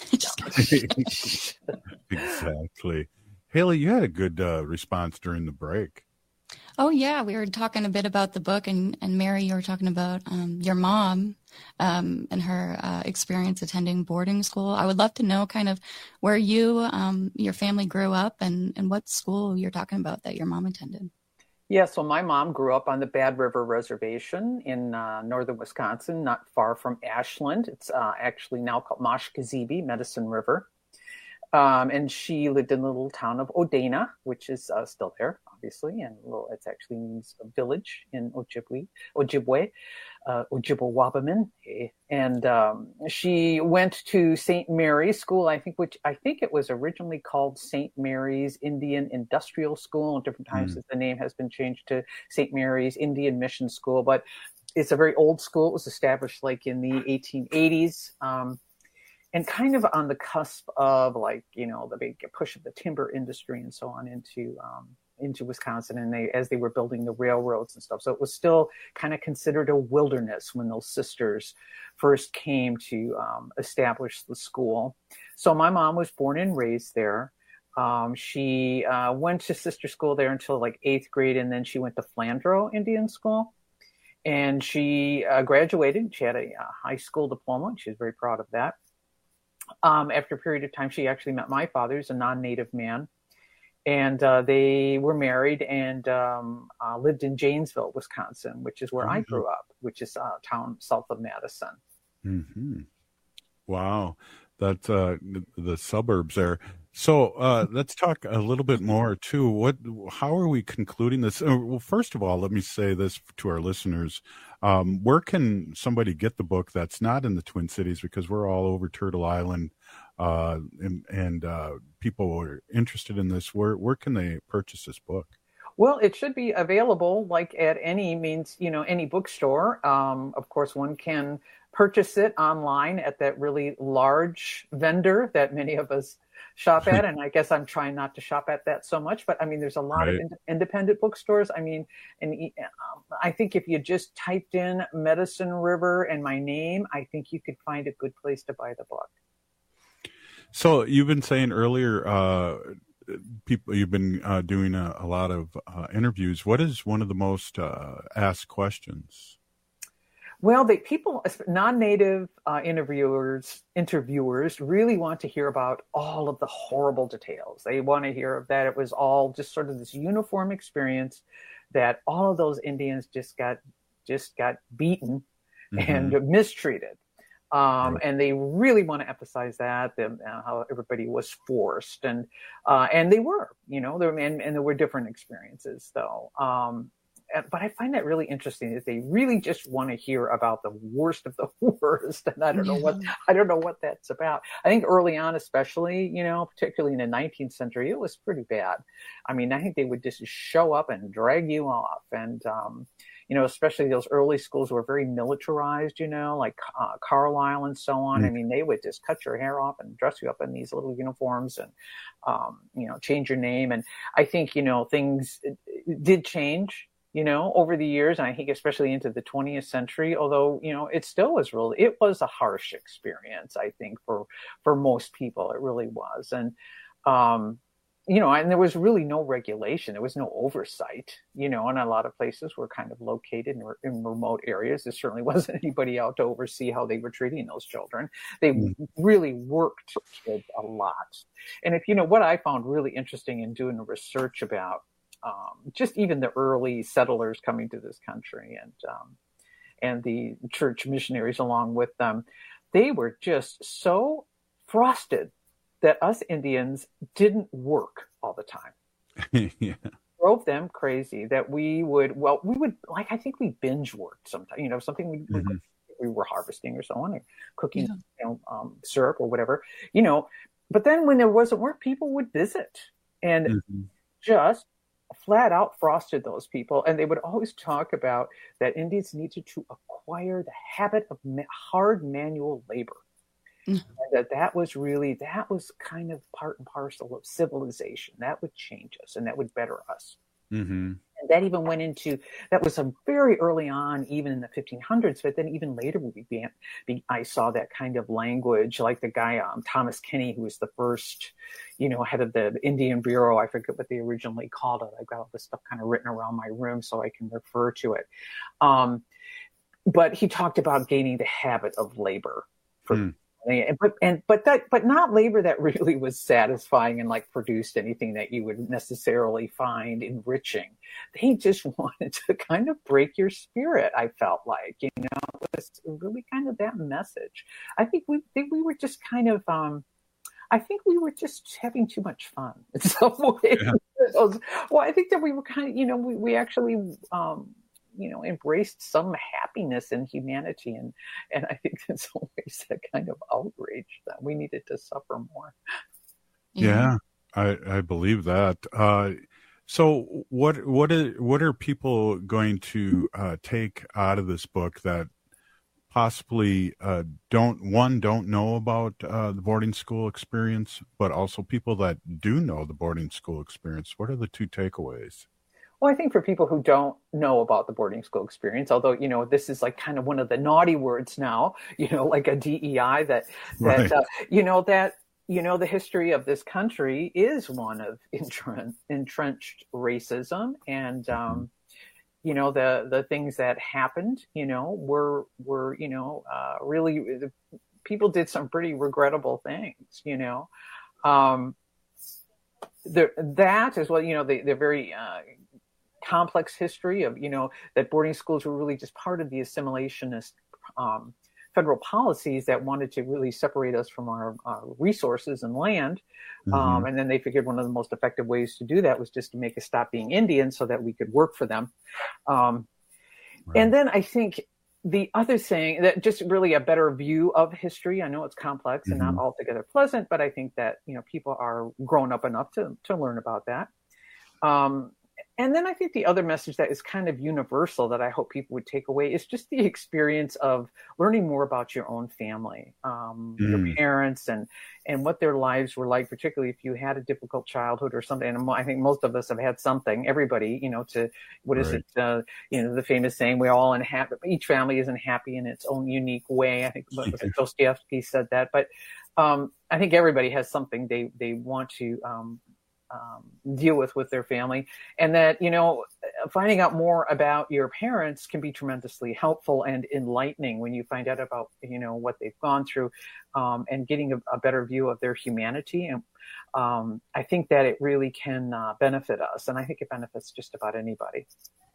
Exactly. Haley, you had a good uh, response during the break. Oh, yeah. We were talking a bit about the book, and, and Mary, you were talking about um, your mom um, and her uh, experience attending boarding school. I would love to know kind of where you, um, your family grew up and, and what school you're talking about that your mom attended. Yeah, so my mom grew up on the Bad River Reservation in uh, northern Wisconsin, not far from Ashland. It's uh, actually now called Mashkezibi, Medicine River. Um, and she lived in the little town of Odena, which is uh, still there, obviously. And little, it actually means a village in Ojibwe, Ojibwe, uh, Ojibwe-Wabamin. And um, she went to Saint Mary's School, I think, which I think it was originally called Saint Mary's Indian Industrial School. At different times, Mm. the name has been changed to Saint Mary's Indian Mission School. But it's a very old school. It was established like in the eighteen eighties. Um, and kind of on the cusp of like, you know, the big push of the timber industry and so on into, um, into Wisconsin. And they, as they were building the railroads and stuff. So it was still kind of considered a wilderness when those sisters first came to, um, establish the school. So my mom was born and raised there. Um, she, uh, went to sister school there until like eighth grade. And then she went to Flandreau Indian School. And she uh, graduated. She had a, a high school diploma. And she was very proud of that. Um, after a period of time, she actually met my father, who's a non-native man, and uh, they were married and um, uh, lived in Janesville, Wisconsin, which is where I grew up, which is a town south of Madison. Mm-hmm. Wow. That's uh, the, the suburbs there. So uh, let's talk a little bit more too. What? How are we concluding this? Uh, well, first of all, let me say this to our listeners: um, where can somebody get the book that's not in the Twin Cities? Because we're all over Turtle Island, uh, and, and uh, people are interested in this. Where where can they purchase this book? Well, it should be available like at any means, you know, any bookstore. Um, of course, one can purchase it online at that really large vendor that many of us shop at. And I guess I'm trying not to shop at that so much, but I mean, there's a lot Right. of ind- independent bookstores. I mean, and um, I think if you just typed in Medicine River and my name, I think you could find a good place to buy the book. So you've been saying earlier, uh, people you've been uh, doing a, a lot of uh, interviews. What is one of the most uh, asked questions? Well, the people, non-native uh, interviewers, interviewers really want to hear about all of the horrible details. They want to hear that it was all just sort of this uniform experience, that all of those Indians just got just got beaten Mhm. and mistreated. Um, and they really want to emphasize that, the, uh, how everybody was forced, and uh, and they were, you know, there and, and there were different experiences though. Um, and- but I find that really interesting that they really just want to hear about the worst of the worst, and I don't know what I don't know what that's about. I think early on, especially, you know, particularly in the nineteenth century, it was pretty bad. I mean, I think they would just show up and drag you off, and um, you know, especially those early schools were very militarized, you know, like uh, Carlisle and so on. Mm. I mean, they would just cut your hair off and dress you up in these little uniforms and, um, you know, change your name. And I think, you know, things did change, you know, over the years. And I think especially into the twentieth century, although, you know, it still was really, it was a harsh experience, I think, for, for most people. It really was. And, um, you know, and there was really no regulation. There was no oversight, you know, and a lot of places were kind of located in, in remote areas. There certainly wasn't anybody out to oversee how they were treating those children. They mm. really worked kids a lot. And if, you know, what I found really interesting in doing the research about um, just even the early settlers coming to this country and, um, and the church missionaries along with them, they were just so frosted that us Indians didn't work all the time. Yeah. Drove them crazy that we would, well, we would, like, I think we binge worked sometimes, you know, something we, mm-hmm. we, we were harvesting or so on, or cooking, yeah. you know, um, syrup or whatever, you know. But then when there wasn't work, people would visit and mm-hmm. just flat out frosted those people. And they would always talk about that Indians needed to acquire the habit of ma- hard manual labor. Mm-hmm. And that that was really, that was kind of part and parcel of civilization. That would change us and that would better us. Mm-hmm. And that even went into, that was a very early on, even in the fifteen hundreds, but then even later we began, I saw that kind of language, like the guy, um, Thomas Kinney, who was the first, you know, head of the Indian Bureau. I forget what they originally called it. I've got all this stuff kind of written around my room so I can refer to it. Um, but he talked about gaining the habit of labor for mm. And, but and but that but not labor that really was satisfying and like produced anything that you would necessarily find enriching. They just wanted to kind of break your spirit. I felt like, you know, it was really kind of that message. I think we think we were just kind of um, I think we were just having too much fun in some ways. Yeah. Well, I think that we were kind of, you know, we we actually. Um, you know, embraced some happiness in humanity. And, and I think there's always that kind of outrage that we needed to suffer more. Yeah, I, I believe that. Uh, so what, what are, what are people going to uh, take out of this book that possibly uh, don't, one, don't know about uh, the boarding school experience, but also people that do know the boarding school experience? What are the two takeaways? Well, I think for people who don't know about the boarding school experience, although, you know, this is like kind of one of the naughty words now, you know, like a D E I that, that right. uh, you know, that, you know, the history of this country is one of entren- entrenched racism. And, um, you know, the, the things that happened, you know, were, were, you know, uh, really, people did some pretty regrettable things, you know. Um, the, that as well, you know, they, they're very, uh, complex history of, you know, that boarding schools were really just part of the assimilationist um, federal policies that wanted to really separate us from our, our resources and land. Mm-hmm. Um, and then they figured one of the most effective ways to do that was just to make us stop being Indian so that we could work for them. Um, right. And then I think the other thing that just really a better view of history. I know it's complex mm-hmm. and not altogether pleasant, but I think that, you know, people are grown up enough to, to learn about that. Um, And then I think the other message that is kind of universal that I hope people would take away is just the experience of learning more about your own family, um, mm. your parents, and and what their lives were like, particularly if you had a difficult childhood or something. And I think most of us have had something, everybody, you know, to, what is right. it, uh, you know, the famous saying, we're all unhappy, each family isn't happy in its own unique way. I think what was it, Dostoevsky said that. But um, I think everybody has something they, they want to um Um, deal with with their family, and that, you know, finding out more about your parents can be tremendously helpful and enlightening when you find out about, you know, what they've gone through, um, and getting a, a better view of their humanity. And um, I think that it really can uh, benefit us, and I think it benefits just about anybody.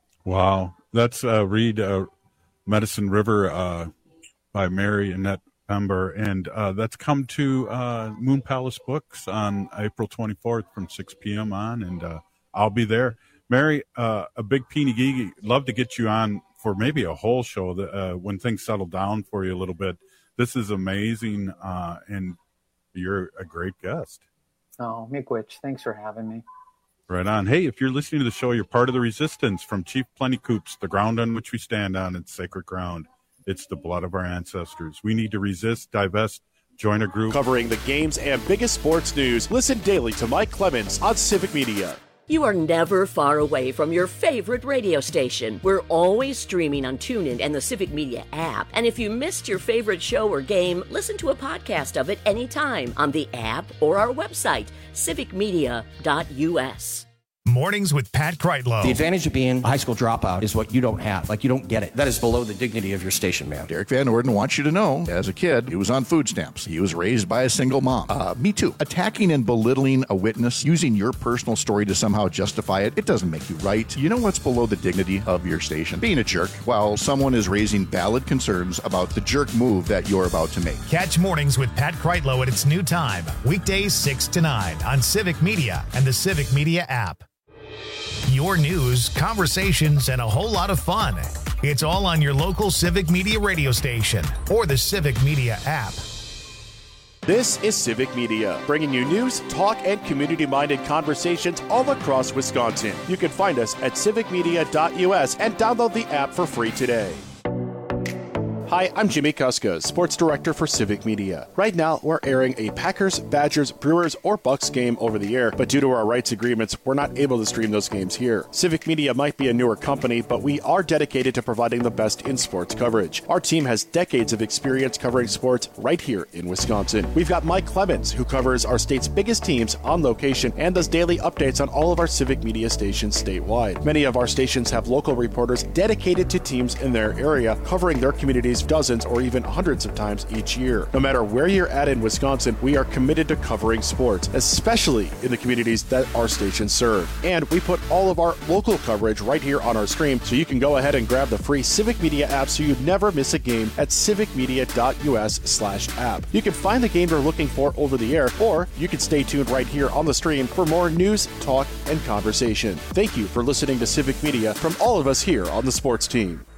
Wow, that's uh, read uh, Medicine River uh, by Mary Annette Ember, and uh, that's come to uh, Moon Palace Books on April twenty-fourth from six p.m. on, and uh, I'll be there. Mary, uh, a big Peeny Geeky, love to get you on for maybe a whole show that, uh, when things settle down for you a little bit. This is amazing, uh, and you're a great guest. Oh, Miigwech, thanks for having me. Right on. Hey, if you're listening to the show, you're part of the resistance from Chief Plenty Coups, the ground on which we stand on. It's sacred ground. It's the blood of our ancestors. We need to resist, divest, join a group. Covering the games and biggest sports news. Listen daily to Mike Clemens on Civic Media. You are never far away from your favorite radio station. We're always streaming on TuneIn and the Civic Media app. And if you missed your favorite show or game, listen to a podcast of it anytime on the app or our website, civic media dot u s. Mornings with Pat Kreitlow. The advantage of being a high school dropout is what you don't have. Like, you don't get it. That is below the dignity of your station, man. Derek Van Orden wants you to know, as a kid, he was on food stamps. He was raised by a single mom. Uh, me too. Attacking and belittling a witness, using your personal story to somehow justify it, it doesn't make you right. You know what's below the dignity of your station? Being a jerk while someone is raising valid concerns about the jerk move that you're about to make. Catch Mornings with Pat Kreitlow at its new time, weekdays six to nine on Civic Media and the Civic Media app. Your news, conversations, and a whole lot of fun. It's all on your local Civic Media radio station or the Civic Media app. This is Civic Media, bringing you news, talk, and community-minded conversations all across Wisconsin. You can find us at civic media dot u s and download the app for free today. Hi, I'm Jimmy Kuska, Sports Director for Civic Media. Right now, we're airing a Packers, Badgers, Brewers, or Bucks game over the air, but due to our rights agreements, we're not able to stream those games here. Civic Media might be a newer company, but we are dedicated to providing the best in sports coverage. Our team has decades of experience covering sports right here in Wisconsin. We've got Mike Clemens, who covers our state's biggest teams on location and does daily updates on all of our Civic Media stations statewide. Many of our stations have local reporters dedicated to teams in their area, covering their communities dozens or even hundreds of times each year. No matter where you're at in Wisconsin, we are committed to covering sports, especially in the communities that our stations serve. And we put all of our local coverage right here on our stream, so you can go ahead and grab the free Civic Media app so you never miss a game at civic media dot u s slash app. You can find the game you're looking for over the air, or you can stay tuned right here on the stream for more news, talk, and conversation. Thank you for listening to Civic Media from all of us here on the sports team.